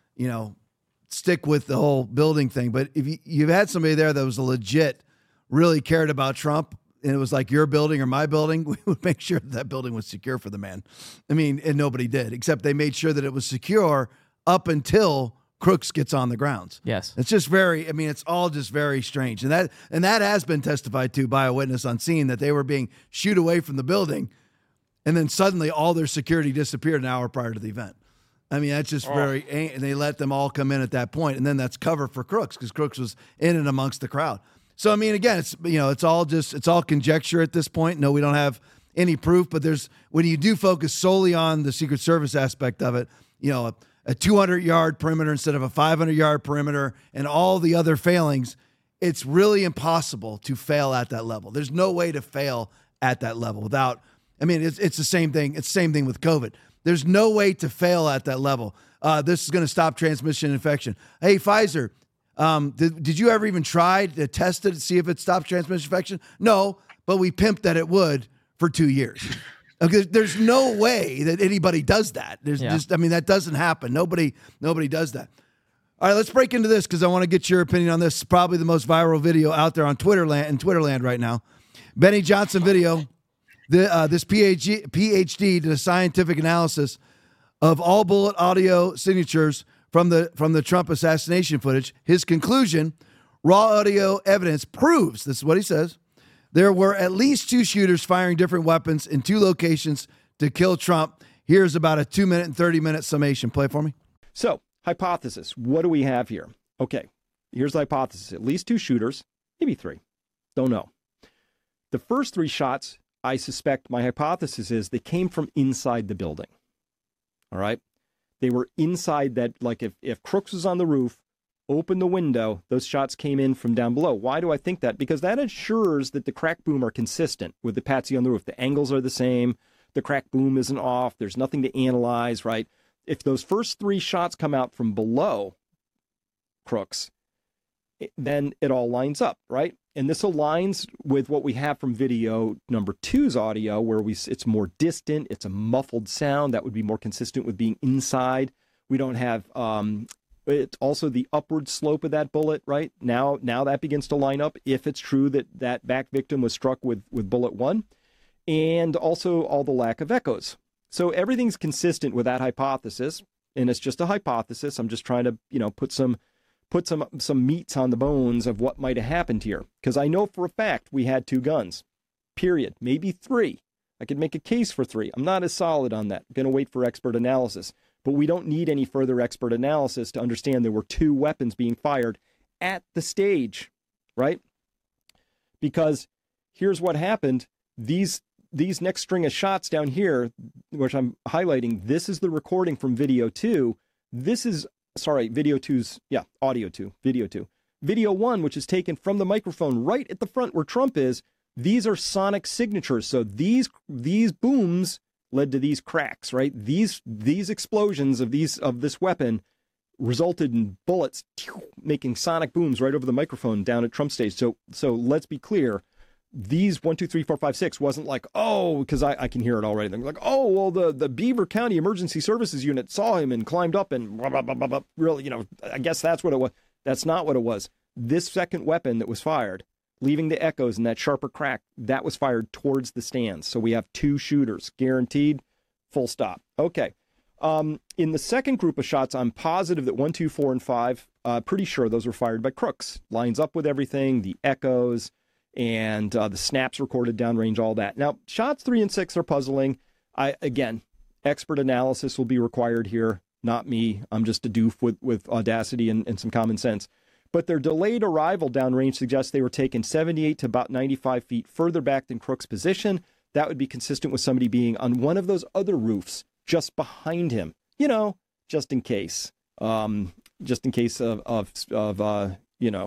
stick with the whole building thing, but if you've had somebody there that was legit, really cared about Trump, and it was like your building or my building, we would make sure that building was secure for the man. I mean, and nobody did, except they made sure that it was secure up until Crooks gets on the grounds. Yes. It's just it's all just very strange. And that has been testified to by a witness on scene, that they were being shooed away from the building, and then suddenly all their security disappeared an hour prior to the event. I mean, that's just and they let them all come in at that point, and then that's cover for Crooks, because Crooks was in and amongst the crowd. So, I mean, again, it's all conjecture at this point. No, we don't have any proof, but when you do focus solely on the Secret Service aspect of it, a 200-yard perimeter instead of a 500-yard perimeter and all the other failings, it's really impossible to fail at that level. There's no way to fail at that level without, it's the same thing. It's the same thing with COVID. There's no way to fail at that level. This is going to stop transmission infection. Hey, Pfizer, did you ever even try to test it to see if it stops transmission infection? No, but we pimped that it would for 2 years. Okay, there's no way that anybody does that. That doesn't happen. Nobody does that. All right, let's break into this because I want to get your opinion on this. Probably the most viral video out there on Twitterland right now. Benny Johnson video. This PhD did a scientific analysis of all bullet audio signatures from the Trump assassination footage. His conclusion: raw audio evidence proves, this is what he says, there were at least 2 shooters firing different weapons in 2 locations to kill Trump. Here's about a 2-minute and 30-minute summation. Play for me. So, hypothesis. What do we have here? Okay, here's the hypothesis. At least 2 shooters, maybe 3. Don't know. The first 3 shots, I suspect, my hypothesis is they came from inside the building. All right? They were inside that, like if Crooks was on the roof, open the window, those shots came in from down below. Why do I think that? Because that ensures that the crack boom are consistent with the patsy on the roof. The angles are the same. The crack boom isn't off. There's nothing to analyze, right? If those first 3 shots come out from below Crooks, then it all lines up, right? And this aligns with what we have from video number 2's audio, where it's more distant, it's a muffled sound that would be more consistent with being inside. We don't have it's also the upward slope of that bullet, right? Now that begins to line up if it's true that back victim was struck with bullet 1, and also all the lack of echoes. So everything's consistent with that hypothesis, and it's just a hypothesis. I'm just trying to, put some meats on the bones of what might have happened here. Because I know for a fact we had 2 guns, period, maybe 3. I could make a case for 3. I'm not as solid on that. I'm going to wait for expert analysis. But we don't need any further expert analysis to understand there were 2 weapons being fired at the stage, right? Because here's what happened. These these next string of shots down here, which I'm highlighting, this is the recording from video 2. This is, video 2's, audio 2, video 2. Video 1, which is taken from the microphone right at the front where Trump is, these are sonic signatures. So these booms led to these cracks, right? These explosions of this weapon resulted in bullets making sonic booms right over the microphone down at Trump stage. So let's be clear. These 1, 2, 3, 4, 5, 6 wasn't like, oh, because I can hear it already. They're like, oh, well, the Beaver County Emergency Services Unit saw him and climbed up and blah, blah, blah, blah, blah. Really, I guess that's what it was. That's not what it was. This second weapon that was fired, leaving the echoes and that sharper crack, that was fired towards the stands. So we have 2 shooters, guaranteed, full stop. Okay. In the second group of shots, I'm positive that 1, 2, 4, and 5, pretty sure those were fired by Crooks. Lines up with everything, the echoes, and the snaps recorded downrange, all that. Now, shots 3 and 6 are puzzling. Again, expert analysis will be required here, not me. I'm just a doof with audacity and some common sense. But their delayed arrival downrange suggests they were taken 78 to about 95 feet further back than Crook's position. That would be consistent with somebody being on one of those other roofs just behind him, just in case. Just in case of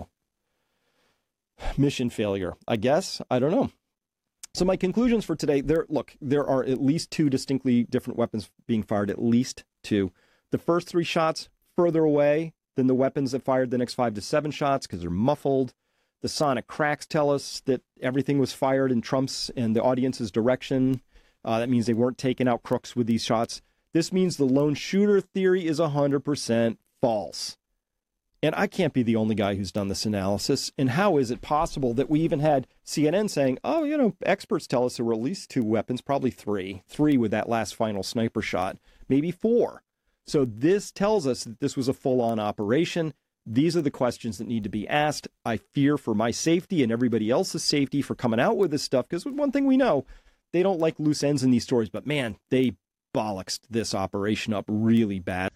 mission failure, I guess. I don't know. So my conclusions for today, there are at least 2 distinctly different weapons being fired, at least 2. The first 3 shots further away than the weapons that fired the next 5 to 7 shots because they're muffled. The sonic cracks tell us that everything was fired in Trump's and the audience's direction. That means they weren't taking out Crooks with these shots. This means the lone shooter theory is 100% false. And I can't be the only guy who's done this analysis. And how is it possible that we even had CNN saying, oh, experts tell us there were at least 2 weapons, probably 3 with that last final sniper shot, maybe 4. So this tells us that this was a full-on operation. These are the questions that need to be asked. I fear for my safety and everybody else's safety for coming out with this stuff, because one thing we know, they don't like loose ends in these stories, but man, they bollocksed this operation up really bad.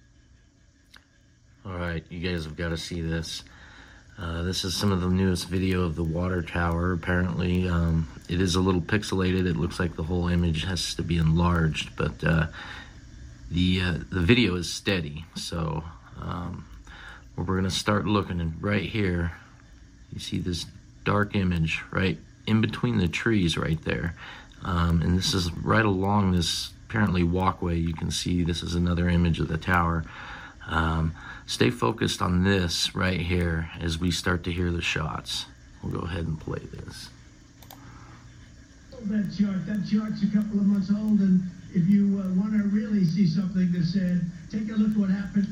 All right, you guys have got to see this. This is some of the newest video of the water tower. Apparently, it is a little pixelated. It looks like the whole image has to be enlarged, but the video is steady. So we're going to start looking, and right here, you see this dark image right in between the trees right there. And this is right along this apparently walkway. You can see this is another image of the tower. Stay focused on this right here as we start to hear the shots. We'll go ahead and play this. That chart's a couple of months old, and if you want to really see something that's said, take a look at what happened.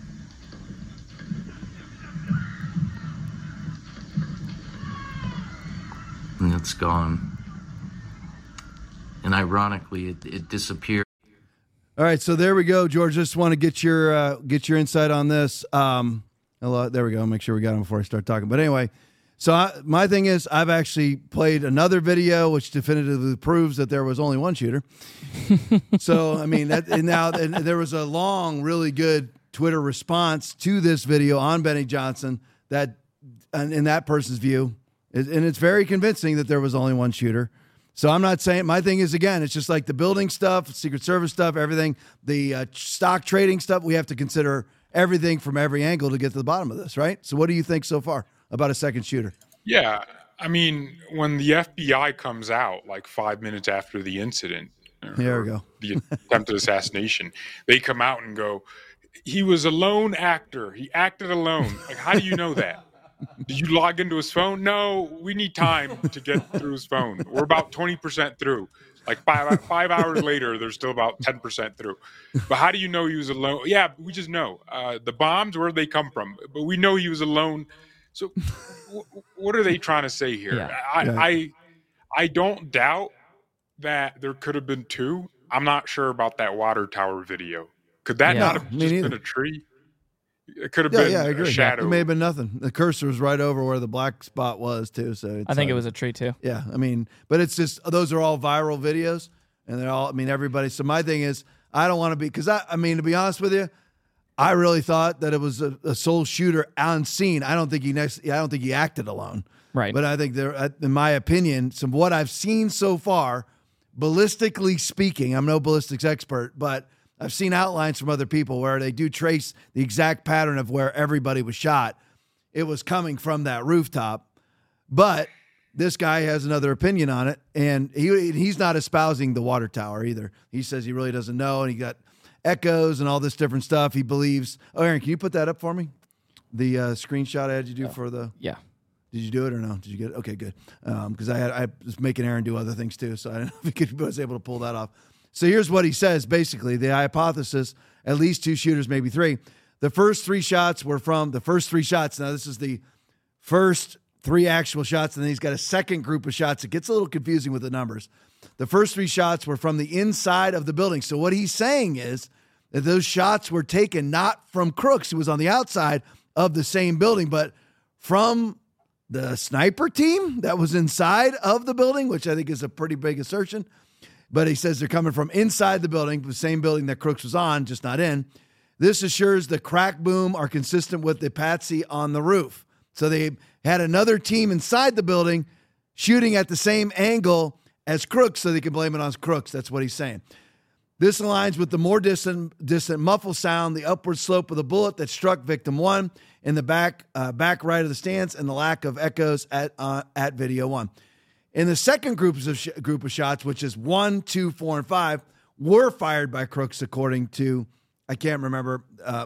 And it's gone. And ironically, it disappeared. All right, so there we go, George. Just want to get your insight on this. There we go. Make sure we got him before I start talking. But anyway, so my thing is, I've actually played another video which definitively proves that there was only one shooter. So I mean, and there was a long, really good Twitter response to this video on Benny Johnson that, in that person's view, and it's very convincing that there was only one shooter. So I'm not saying, my thing is, again, it's just like the building stuff, Secret Service stuff, everything, the stock trading stuff. We have to consider everything from every angle to get to the bottom of this, right? So what do you think so far about a second shooter? Yeah, I mean, when the FBI comes out like 5 minutes after the incident, there we go, the attempted assassination, they come out and go, he was a lone actor. He acted alone. Like, how do you know that? Did you log into his phone? No, we need time to get through his phone. We're about 20% through. Like 5 hours later, they're still about 10% through. But how do you know he was alone? Yeah, we just know. The bombs, where did they come from? But we know he was alone. So what are they trying to say here? Yeah. I don't doubt that there could have been 2. I'm not sure about that water tower video. Could that not have just been a tree? It could have been a shadow. It may have been nothing. The cursor was right over where the black spot was, too. So I think it was a tree, too. Yeah, I mean, but it's just, those are all viral videos, and they're all, I mean, everybody. So my thing is, I don't want to be, because I mean, to be honest with you, I really thought that it was a sole shooter on scene. I don't think he acted alone. Right. But I think there, in my opinion, from what I've seen so far, ballistically speaking, I'm no ballistics expert, but I've seen outlines from other people where they do trace the exact pattern of where everybody was shot. It was coming from that rooftop. But this guy has another opinion on it, and he's not espousing the water tower either. He says he really doesn't know, and he got echoes and all this different stuff. He believes. Oh, Aaron, can you put that up for me? The screenshot I had you do for the. Yeah. Did you do it or no? Did you get it? Okay, good. Because I was making Aaron do other things too, so I don't know if he was able to pull that off. So here's what he says, basically. The hypothesis, at least 2 shooters, maybe 3. The first 3 shots were from the first 3 shots. Now, this is the first 3 actual shots, and then he's got a second group of shots. It gets a little confusing with the numbers. The first 3 shots were from the inside of the building. So what he's saying is that those shots were taken not from Crooks, who was on the outside of the same building, but from the sniper team that was inside of the building, which I think is a pretty big assertion. But he says they're coming from inside the building, the same building that Crooks was on, just not in. This assures the crack boom are consistent with the Patsy on the roof. So they had another team inside the building shooting at the same angle as Crooks, so they can blame it on Crooks. That's what he's saying. This aligns with the more distant muffle sound, the upward slope of the bullet that struck victim 1 in the back right of the stands, and the lack of echoes at video 1. In the second group of shots, which is 1, 2, 4, and 5, were fired by Crooks, according to, I can't remember.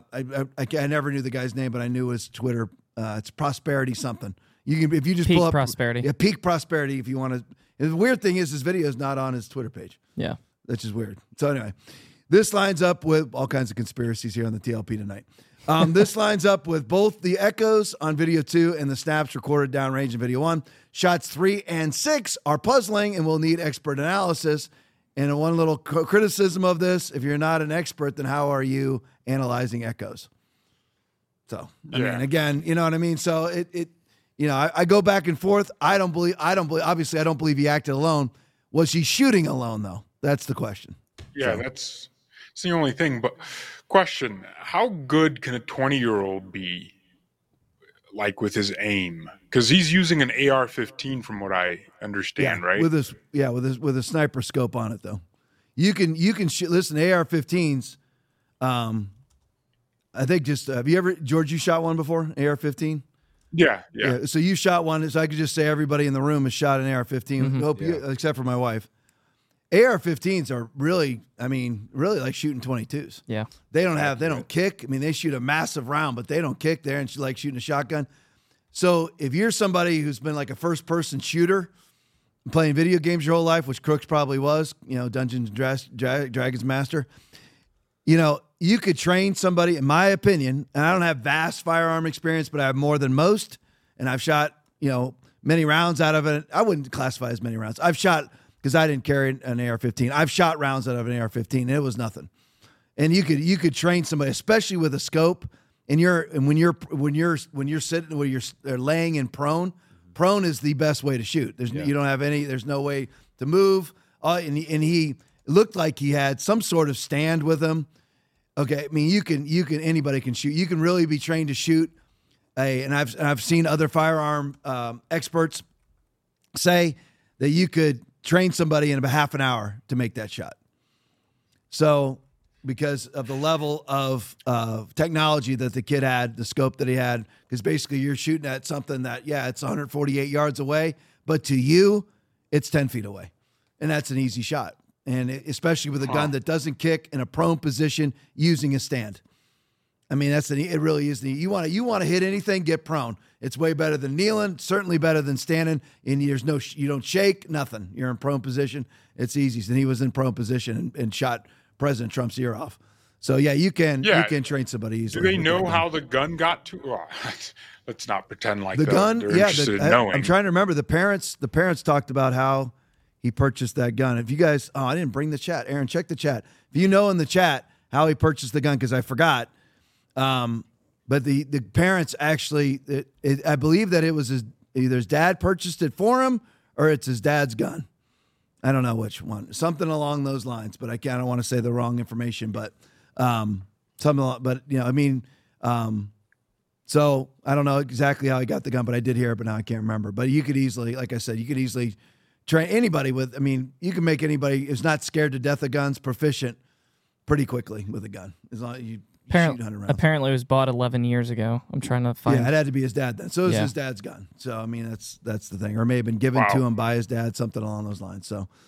I never knew the guy's name, but I knew his Twitter. It's Prosperity something. You can, if you just Peak pull up Prosperity. Yeah, Peak Prosperity. If you want to. The weird thing is his video is not on his Twitter page. Yeah, which is weird. So anyway, this lines up with all kinds of conspiracies here on the TLP tonight. This lines up with both the echoes on video 2 and the snaps recorded downrange in video 1. Shots 3 and 6 are puzzling and will need expert analysis. And one little criticism of this, if you're not an expert, then how are you analyzing echoes? So, I mean, again, you know what I mean? So I go back and forth. I don't believe, obviously I don't believe he acted alone. Was he shooting alone though? That's the question. Yeah, that's the only thing. But question, how good can a 20-year-old be, like, with his aim? Because he's using an AR-15 from what I understand, right? With a sniper scope on it though. You can listen, AR-15s, I think just, have you ever, George, you shot one before, AR-15? Yeah. So you shot one, so I could just say everybody in the room has shot an AR-15, Mm-hmm. except for my wife. AR-15s are really like shooting 22s. Yeah. They don't kick. I mean, they shoot a massive round, but they don't kick. They're like shooting a shotgun. So if you're somebody who's been like a first-person shooter, playing video games your whole life, which Crooks probably was, Dungeons and Dragons master, you could train somebody, in my opinion, and I don't have vast firearm experience, but I have more than most, and I've shot, many rounds out of it. I wouldn't classify as many rounds. I've shot, because I didn't carry an AR-15. I've shot rounds out of an AR-15, and it was nothing. And you could train somebody, especially with a scope, and when you're sitting, when you're laying in prone is the best way to shoot. You don't have there's no way to move. And he looked like he had some sort of stand with him. Okay, I mean, anybody can shoot. You can really be trained to shoot and I've seen other firearm experts say that you could train somebody in about half an hour to make that shot. So, because of the level of technology that the kid had, the scope that he had, because basically you're shooting at something that, it's 148 yards away, but to you, it's 10 feet away. And that's an easy shot. And especially with a gun that doesn't kick in a prone position using a stand. I mean, it really is. You want to hit anything, get prone. It's way better than kneeling, certainly better than standing. And you don't shake, nothing. You're in prone position. It's easy. And he was in prone position and shot President Trump's ear off. So you can train somebody easily. Do they know how the gun got to? Oh, let's not pretend like the gun. They're interested in knowing. I'm trying to remember. The parents talked about how he purchased that gun. If you guys, I didn't bring the chat. Aaron, check the chat. If you know in the chat how he purchased the gun, because I forgot. But the parents actually, I believe that it was either his dad purchased it for him or it's his dad's gun. I don't know which one. Something along those lines, but I don't want to say the wrong information. But so I don't know exactly how he got the gun, but I did hear it, but now I can't remember. But you could easily, like I said, train anybody with. I mean, you can make anybody who's not scared to death of guns proficient pretty quickly with a gun, as long as you shoot 100 rounds. Apparently, it was bought 11 years ago. I'm trying to find. Yeah, it had to be his dad then. So it was his dad's gun. So I mean, that's the thing, or it may have been given to him by his dad, something along those lines.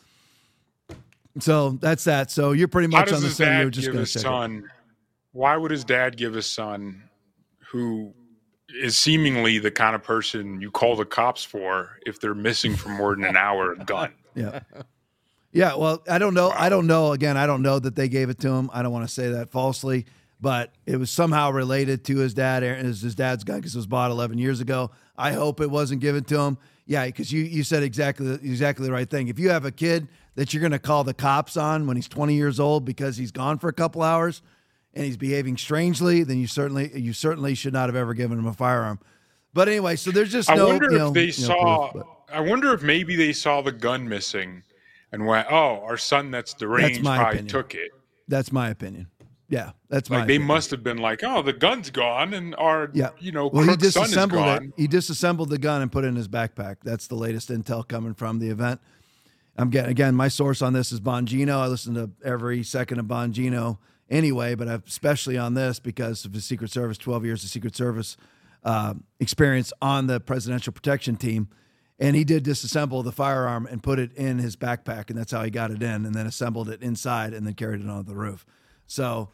So that's that. So you're pretty much on the same. You're just going to son. Why would his dad give his son, who is seemingly the kind of person you call the cops for if they're missing for more than an hour, a gun? Yeah. Yeah, well, I don't know. I don't know. Again, I don't know that they gave it to him. I don't want to say that falsely, but it was somehow related to his dad. His dad's gun because it was bought 11 years ago. I hope it wasn't given to him. Yeah, because you said exactly the right thing. If you have a kid that you're going to call the cops on when he's 20 years old because he's gone for a couple hours and he's behaving strangely, then you certainly should not have ever given him a firearm. But anyway, so there's just no. I wonder if maybe they saw the gun missing and went, "Oh, our son that's deranged probably took it." That's my opinion. Yeah, that's my. They must have been like, "Oh, the gun's gone," and our well, crook's son is gone. He disassembled the gun and put it in his backpack. That's the latest intel coming from the event. I'm getting, again, my source on this is Bongino. I listen to every second of Bongino anyway, but especially on this because of the Secret Service, 12 years of Secret Service experience on the Presidential Protection Team. And he did disassemble the firearm and put it in his backpack, and that's how he got it in, and then assembled it inside and then carried it onto the roof. So,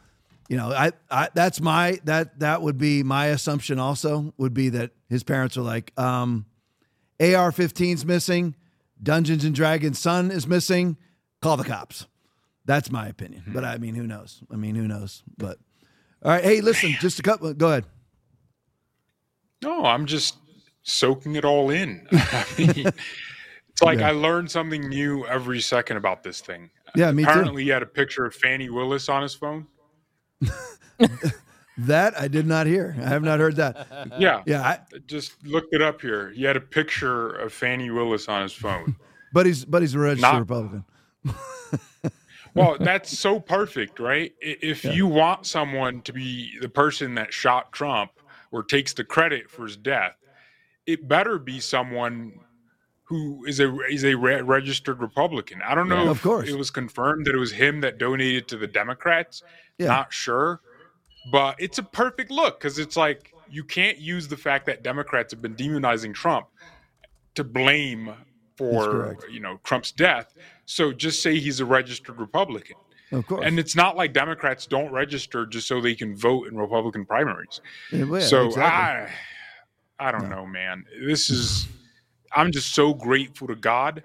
that would be my assumption also, would be that his parents were like, AR-15's missing, Dungeons and Dragons son is missing, call the cops. That's my opinion. But I mean, who knows? But all right, hey, listen, just a couple, go ahead. No, I'm just soaking it all in. I mean, it's like I learned something new every second about this thing. Yeah, me Apparently too. He had a picture of Fannie Willis on his phone. That I did not hear. I have not heard that. Yeah. I just looked it up here. He had a picture of Fannie Willis on his phone. but he's a registered Republican. Well, that's so perfect, right? If you want someone to be the person that shot Trump or takes the credit for his death, it better be someone who is a registered Republican. I don't know if it was confirmed that it was him that donated to the Democrats. Yeah. Not sure. But it's a perfect look because it's like you can't use the fact that Democrats have been demonizing Trump to blame for Trump's death. So just say he's a registered Republican. Of course. And it's not like Democrats don't register just so they can vote in Republican primaries. Yeah, so exactly. I don't know, man. I'm just so grateful to God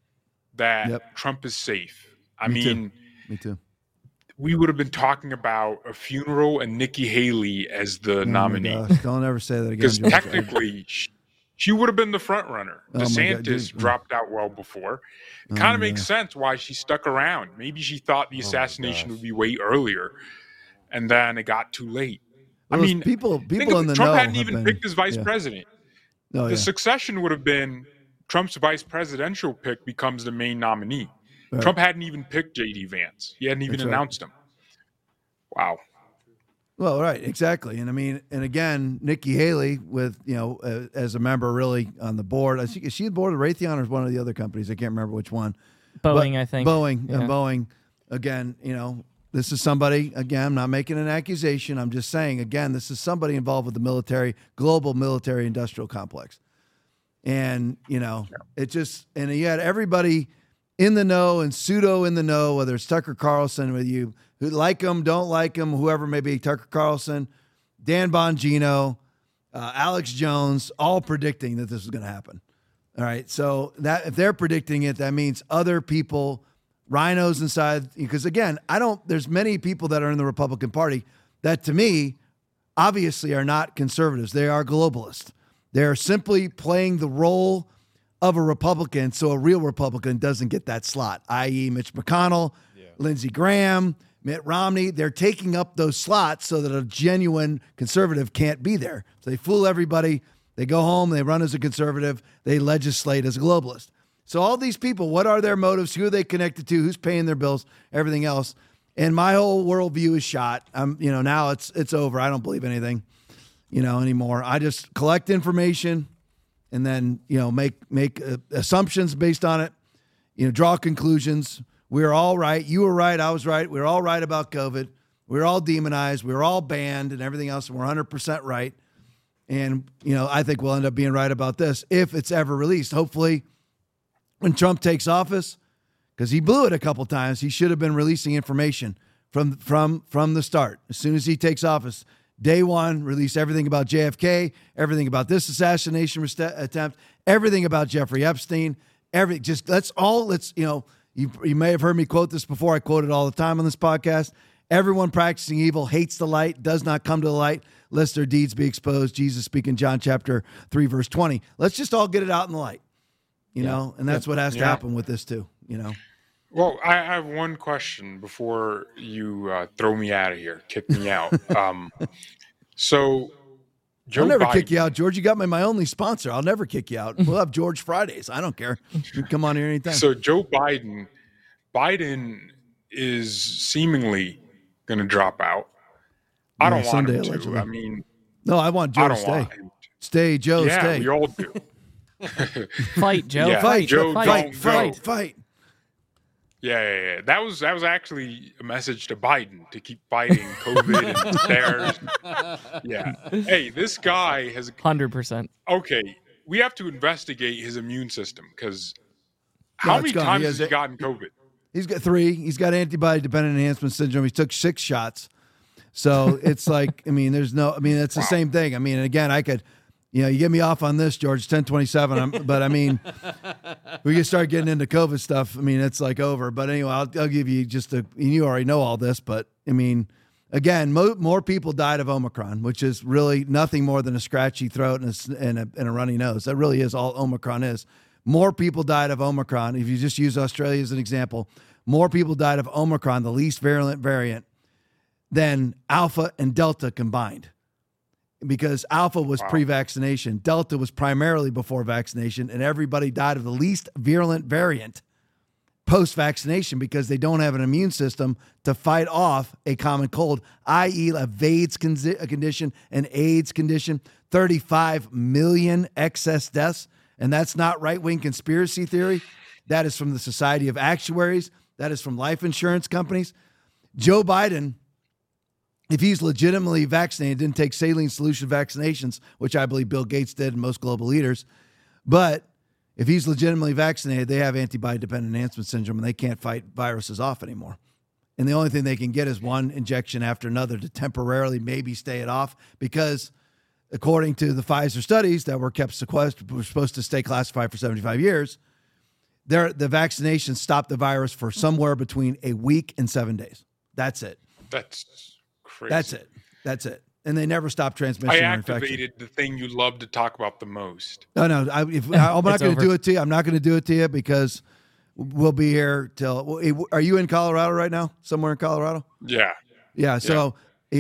that Trump is safe. Me too. We would have been talking about a funeral and Nikki Haley as the nominee. Don't ever say that again. Because technically, she would have been the front runner. DeSantis dropped out well before. It kind of makes sense why she stuck around. Maybe she thought the assassination would be way earlier, and then it got too late. Well, I mean, people in the Trump know hadn't even picked his vice president. The succession would have been Trump's vice presidential pick becomes the main nominee. Right. Trump hadn't even picked J.D. Vance. He hadn't even announced him. Wow. Well, right, exactly. And I mean, and again, Nikki Haley with, as a member really on the board. I think, is she the board of Raytheon or one of the other companies? I can't remember which one. Boeing, I think. Boeing. Yeah. And Boeing, again, this is somebody, again, I'm not making an accusation. I'm just saying, again, this is somebody involved with the global military industrial complex. And, it just, and you had everybody in the know and pseudo in the know, whether it's Tucker Carlson with you, who like him, don't like him, whoever may be, Tucker Carlson, Dan Bongino, Alex Jones, all predicting that this was going to happen. All right. So that if they're predicting it, that means other people, rhinos inside, because again, there's many people that are in the Republican Party that to me, obviously are not conservatives. They are globalists. They're simply playing the role of a Republican so a real Republican doesn't get that slot, i.e. Mitch McConnell, Lindsey Graham, Mitt Romney. They're taking up those slots so that a genuine conservative can't be there. So they fool everybody. They go home, they run as a conservative, they legislate as a globalist. So all these people, what are their motives? Who are they connected to? Who's paying their bills? Everything else. And my whole worldview is shot. Now it's over. I don't believe anything, anymore. I just collect information and then, make assumptions based on it. draw conclusions. We were all right. You were right. I was right. We were all right about COVID. We were all demonized. We were all banned and everything else. And we're 100% right. And, I think we'll end up being right about this if it's ever released. Hopefully, when Trump takes office, because he blew it a couple times, he should have been releasing information from the start. As soon as he takes office, day one, release everything about JFK, everything about this assassination attempt, everything about Jeffrey Epstein, you may have heard me quote this before. I quote it all the time on this podcast. Everyone practicing evil hates the light, does not come to the light, lest their deeds be exposed. Jesus speaking John chapter 3, verse 20. Let's just all get it out in the light, and that's what has to happen with this too, Well, I have one question before you throw me out of here, kick me out. So, Joe I'll never Biden, kick you out, George. You got my only sponsor. I'll never kick you out. We'll have George Fridays. I don't care. You can come on here anytime. So Joe Biden is seemingly going to drop out. I don't want him to. Allegedly. I mean, no, I want Joe to stay. Stay, Joe. Yeah, stay. we all do. Fight, Joe. Yeah, Fight, Joe, fight. Yeah. That was actually a message to Biden to keep fighting COVID and stairs. Yeah. Hey, this guy has 100%. Okay, we have to investigate his immune system because how many times has he gotten COVID? He's got 3. He's got antibody-dependent enhancement syndrome. He took 6 shots. So it's like, it's the same thing. Again, I could, you get me off on this, George, 1027. But we can start getting into COVID stuff. It's like over. But anyway, I'll give you you already know all this. But again, more people died of Omicron, which is really nothing more than a scratchy throat and a runny nose. That really is all Omicron is. More people died of Omicron. If you just use Australia as an example, more people died of Omicron, the least virulent variant, than Alpha and Delta combined. Because Alpha was pre-vaccination, Delta was primarily before vaccination, and everybody died of the least virulent variant post-vaccination because they don't have an immune system to fight off a common cold, i.e. a VAIDS condition, an AIDS condition, 35 million excess deaths. And that's not right-wing conspiracy theory. That is from the Society of Actuaries. That is from life insurance companies. Joe Biden, if he's legitimately vaccinated, didn't take saline solution vaccinations, which I believe Bill Gates did and most global leaders. But if he's legitimately vaccinated, they have antibody-dependent enhancement syndrome, and they can't fight viruses off anymore. And the only thing they can get is one injection after another to temporarily maybe stay it off because according to the Pfizer studies that were kept sequestered, were supposed to stay classified for 75 years, the vaccination stopped the virus for somewhere between a week and 7 days. That's it. That's crazy. That's it. And they never stopped transmission or infection. I activated the thing you love to talk about the most. No, I'm not going to do it to you. I'm not going to do it to you because we'll be here till. Are you in Colorado right now? Somewhere in Colorado? Yeah. So.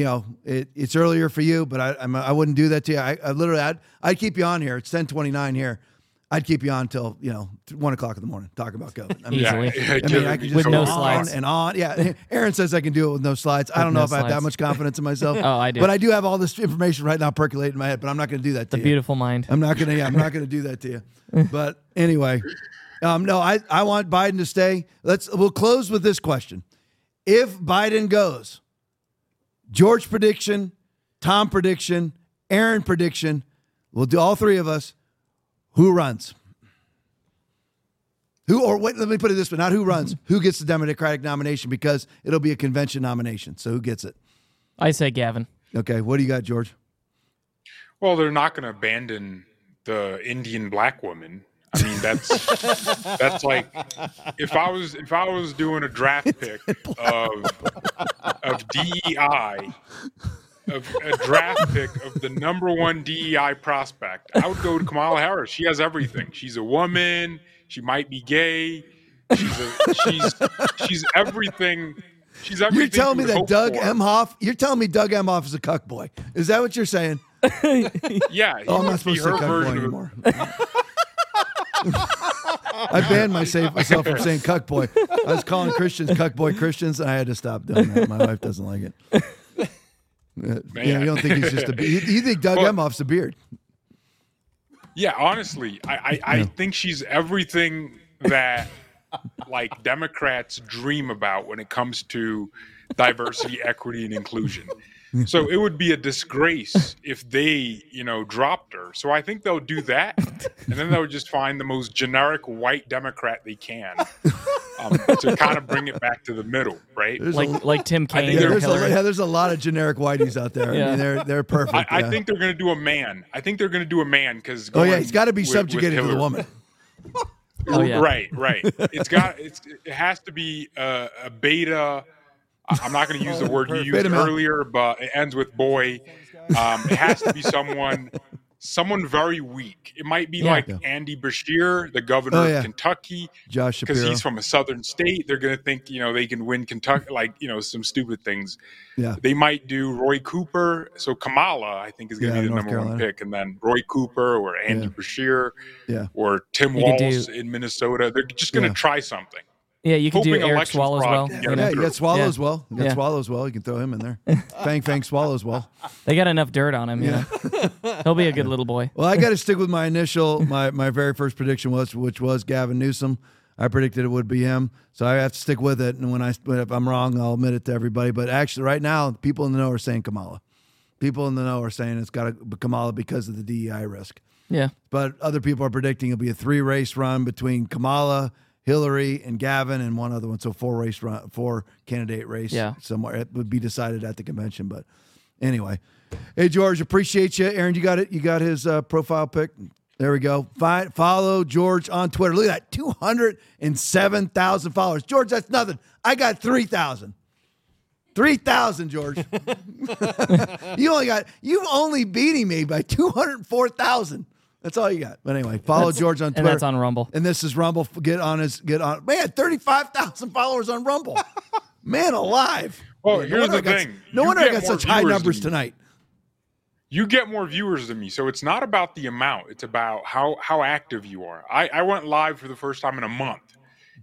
It's earlier for you, but I wouldn't do that to you. I literally, I'd keep you on here. It's 10:29 here. I'd keep you on till 1 o'clock in the morning talking about COVID. Easily. I can just with go no on slides and on. Yeah, Aaron says I can do it with no slides. I don't know if I have that much confidence in myself. Oh, I do. But I do have all this information right now percolating in my head. But I'm not going to do that to you. The beautiful mind. I'm not going to do that to you. But anyway, no, I want Biden to stay. We'll close with this question: if Biden goes. George prediction, Tom prediction, Aaron prediction. We'll do all 3 of us. Who runs? Let me put it this way, not who runs, who gets the Democratic nomination because it'll be a convention nomination. So who gets it? I say Gavin. Okay. What do you got, George? Well, they're not going to abandon the Indian black woman. That's like if I was doing a draft pick of DEI, of a draft pick of the number 1 DEI prospect, I would go to Kamala Harris. She has everything. She's a woman. She might be gay. She's everything. She's everything. You're telling me that Doug for. Emhoff? You're telling me Doug Emhoff is a cuck boy? Is that what you're saying? Yeah. I'm not supposed to say cuck boy anymore. I banned myself from saying cuck boy. I was calling Christians cuck boy Christians, and I had to stop doing that. My wife doesn't like it. You don't think he's just a beard? You think Doug Emhoff's a beard? Yeah, honestly, I think she's everything that like Democrats dream about when it comes to diversity, equity, and inclusion. So it would be a disgrace if they, dropped her. So I think they'll do that, and then they'll just find the most generic white Democrat they can to kind of bring it back to the middle, right? Like Tim Kaine. There's a lot of generic whiteys out there. Yeah. I mean, they're perfect. I think they're going to do a man. I think they're going to do a man because he's got to be subjugated to the woman. Oh, yeah. Right. It has to be a beta. I'm not going to use the word you used earlier, but it ends with boy. It has to be someone very weak. It might be like Andy Beshear, the governor of Kentucky, Josh Shapiro, because he's from a southern state. They're going to think they can win Kentucky, some stupid things. Yeah, they might do Roy Cooper. So Kamala, I think, is going to be the number one pick, and then Roy Cooper or Andy Beshear, or Tim Walz in Minnesota. They're just going to try something. Yeah, you can do Eric Swallow as well. Yeah, you got Swallow as well. You got Swallow as well. You can throw him in there. Fang Swallow as well. They got enough dirt on him. Yeah, he'll be a good little boy. Well, I got to stick with my initial, my very first prediction which was Gavin Newsom. I predicted it would be him, so I have to stick with it. And if I'm wrong, I'll admit it to everybody. But actually, right now, people in the know are saying Kamala. People in the know are saying it's got to be Kamala because of the DEI risk. Yeah, but other people are predicting it'll be a 3-race run between Kamala, Hillary, and Gavin, and one other one. So 4 candidate race somewhere. It would be decided at the convention. But anyway, hey George, appreciate you. Aaron, you got it. You got his profile pic. There we go. Follow George on Twitter. Look at that, 207,000 followers. George, that's nothing. I got 3,000. 3,000, George. You've only beating me by 204,000. That's all you got. But anyway, follow George on Twitter. And that's on Rumble. And this is Rumble. Get on. Man, 35,000 followers on Rumble. Man alive. Well, man, here's the thing. No wonder I got such high numbers tonight. You get more viewers than me. So it's not about the amount. It's about how active you are. I went live for the first time in a month.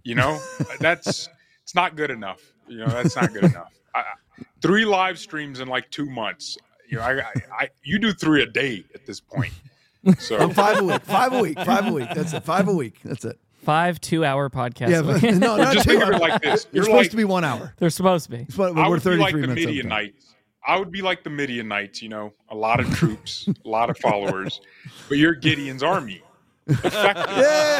It's not good enough. That's not good enough. 3 live streams in like 2 months. You do 3 a day at this point. So I'm 5 a week. 5 a week. That's it. 5 a week. That's it. 5 2-hour podcasts. Yeah, but, no, not just think of it like this. You're supposed to be 1 hour. They're supposed to be. I would be like the Midianites. I would be like the Midianites. A lot of troops, a lot of followers, but you're Gideon's army. Effective.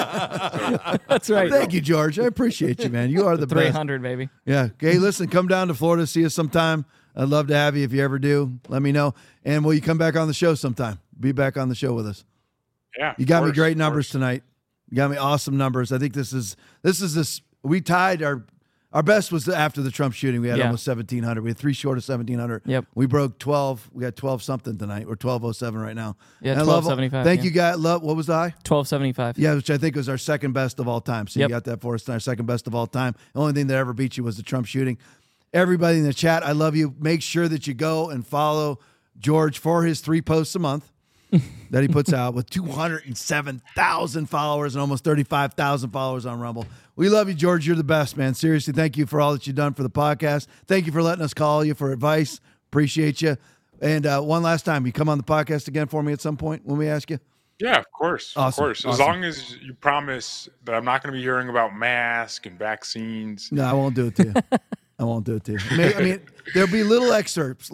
Yeah, that's right. Thank you, George. I appreciate you, man. You are the 300, best. baby. Yeah. Okay, listen, come down to Florida, see us sometime. I'd love to have you if you ever do. Let me know. And will you come back on the show sometime? Be back on the show with us. Yeah. You got me great numbers tonight. You got me awesome numbers. I think this is we tied our best was after the Trump shooting. We had almost 1,700. We had 3 short of 1,700. Yep. We broke 12. We got 12 something tonight. We're 1207 right now. Yeah, 1275. Thank you, guys. What was the high? 1275. Yeah, which I think was our second best of all time. So you got that for us. Our second best of all time. The only thing that ever beat you was the Trump shooting. Everybody in the chat, I love you. Make sure that you go and follow George for his 3 posts a month that he puts out with 207,000 followers and almost 35,000 followers on Rumble. We love you, George. You're the best, man. Seriously, thank you for all that you've done for the podcast. Thank you for letting us call you for advice. Appreciate you. And one last time, you come on the podcast again for me at some point when we ask you? Yeah, of course. Awesome. Of course. As long as you promise that I'm not going to be hearing about masks and vaccines. No, I won't do it to you. I won't do it to you. I mean, there'll be little excerpts,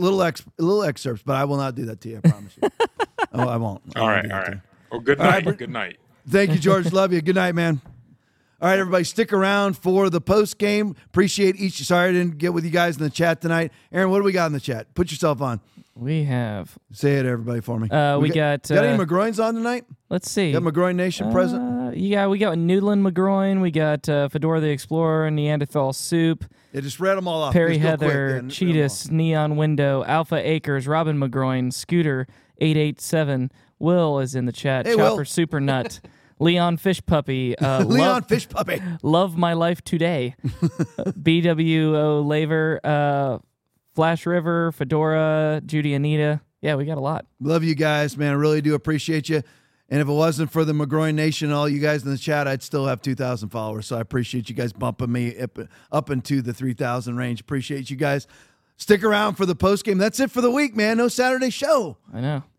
but I will not do that to you. I promise you. I won't. All right. Well, good night. Good night. Thank you, George. Love you. Good night, man. All right, everybody, stick around for the post game. Appreciate each. Sorry I didn't get with you guys in the chat tonight. Aaron, what do we got in the chat? Put yourself on. We have. Say it to everybody for me. We got any McGroins on tonight? Let's see. Got McGroin Nation present? Yeah, we got Newland McGroin. We got Fedora the Explorer, Neanderthal Soup. Yeah, just read them all off. Perry Heather, Cheetahs, Neon Window, Alpha Acres, Robin McGroin, Scooter 887. Will is in the chat. Hey, Chopper Will. Super Nut. Leon Fish Puppy. Fish Puppy. Love My Life Today. BWO Laver, Flash River, Fedora, Judy Anita. Yeah, we got a lot. Love you guys, man. I really do appreciate you. And if it wasn't for the McGroin Nation, all you guys in the chat, I'd still have 2,000 followers. So I appreciate you guys bumping me up into the 3,000 range. Appreciate you guys. Stick around for the post game. That's it for the week, man. No Saturday show. I know.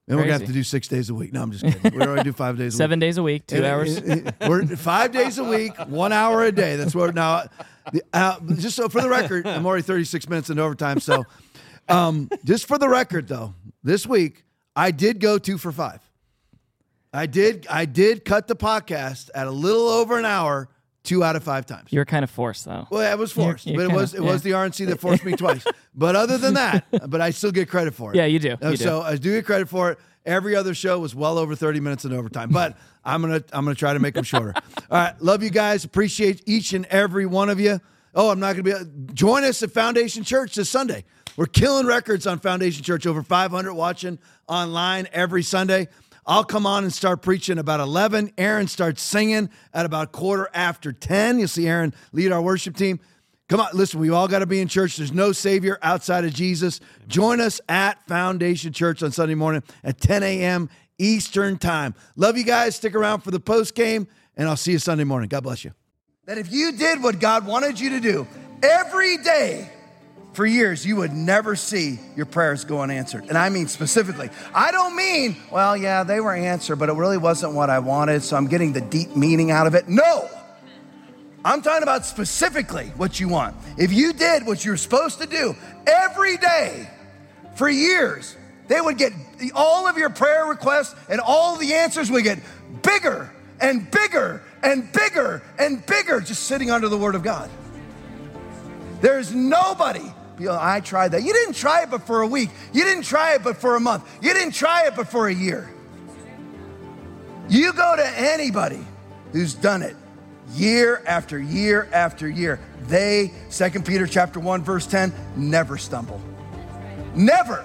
And we're going to have to do 6 days a week. No, I'm just kidding. We already do 5 days a week. 7 days a week, 2 hours. We're 5 days a week, 1 hour a day. That's what now. Just so for the record, I'm already 36 minutes into overtime. So just for the record, though, this week, I did go 2 for 5. I did cut the podcast at a little over an hour 2 out of 5 times. You were kind of forced, though. Well, it was forced, but it was the RNC that forced me twice. But other than that, I still get credit for it. Yeah, you do. So I do get credit for it. Every other show was well over 30 minutes in overtime, but I'm gonna try to make them shorter. All right, love you guys. Appreciate each and every one of you. Oh, I'm not gonna join us at Foundation Church this Sunday. We're killing records on Foundation Church. Over 500 watching online every Sunday. I'll come on and start preaching about 11. Aaron starts singing at about 10:15. You'll see Aaron lead our worship team. Come on, listen, we all got to be in church. There's no Savior outside of Jesus. Join us at Foundation Church on Sunday morning at 10 a.m. Eastern Time. Love you guys. Stick around for the post game, and I'll see you Sunday morning. God bless you. That if you did what God wanted you to do every day, for years, you would never see your prayers go unanswered. And I mean specifically. I don't mean, well, yeah, they were answered, but it really wasn't what I wanted, so I'm getting the deep meaning out of it. No! I'm talking about specifically what you want. If you did what you're supposed to do every day for years, they would get all of your prayer requests and all the answers would get bigger and bigger and bigger and bigger just sitting under the Word of God. There's nobody. I tried that. You didn't try it but for a week. You didn't try it but for a month. You didn't try it but for a year. You go to anybody who's done it year after year after year. They, 2 Peter chapter 1, verse 10, never stumble. Never.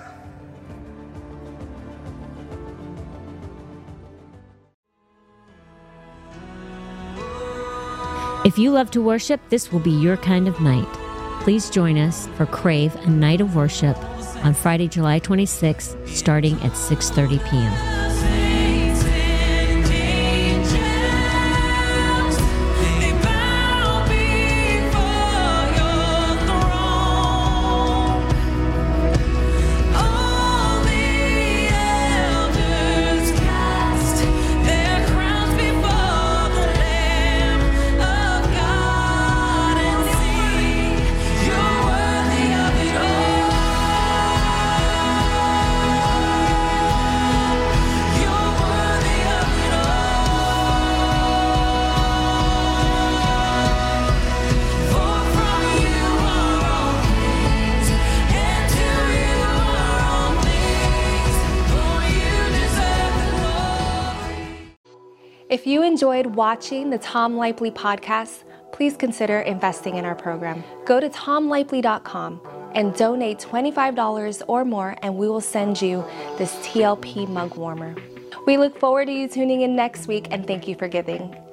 If you love to worship, this will be your kind of night. Please join us for Crave, a night of worship on Friday, July 26th, starting at 6:30 p.m. If you enjoyed watching the Tom Lipley podcast, please consider investing in our program. Go to tomlipley.com and donate $25 or more, and we will send you this TLP mug warmer. We look forward to you tuning in next week, and thank you for giving.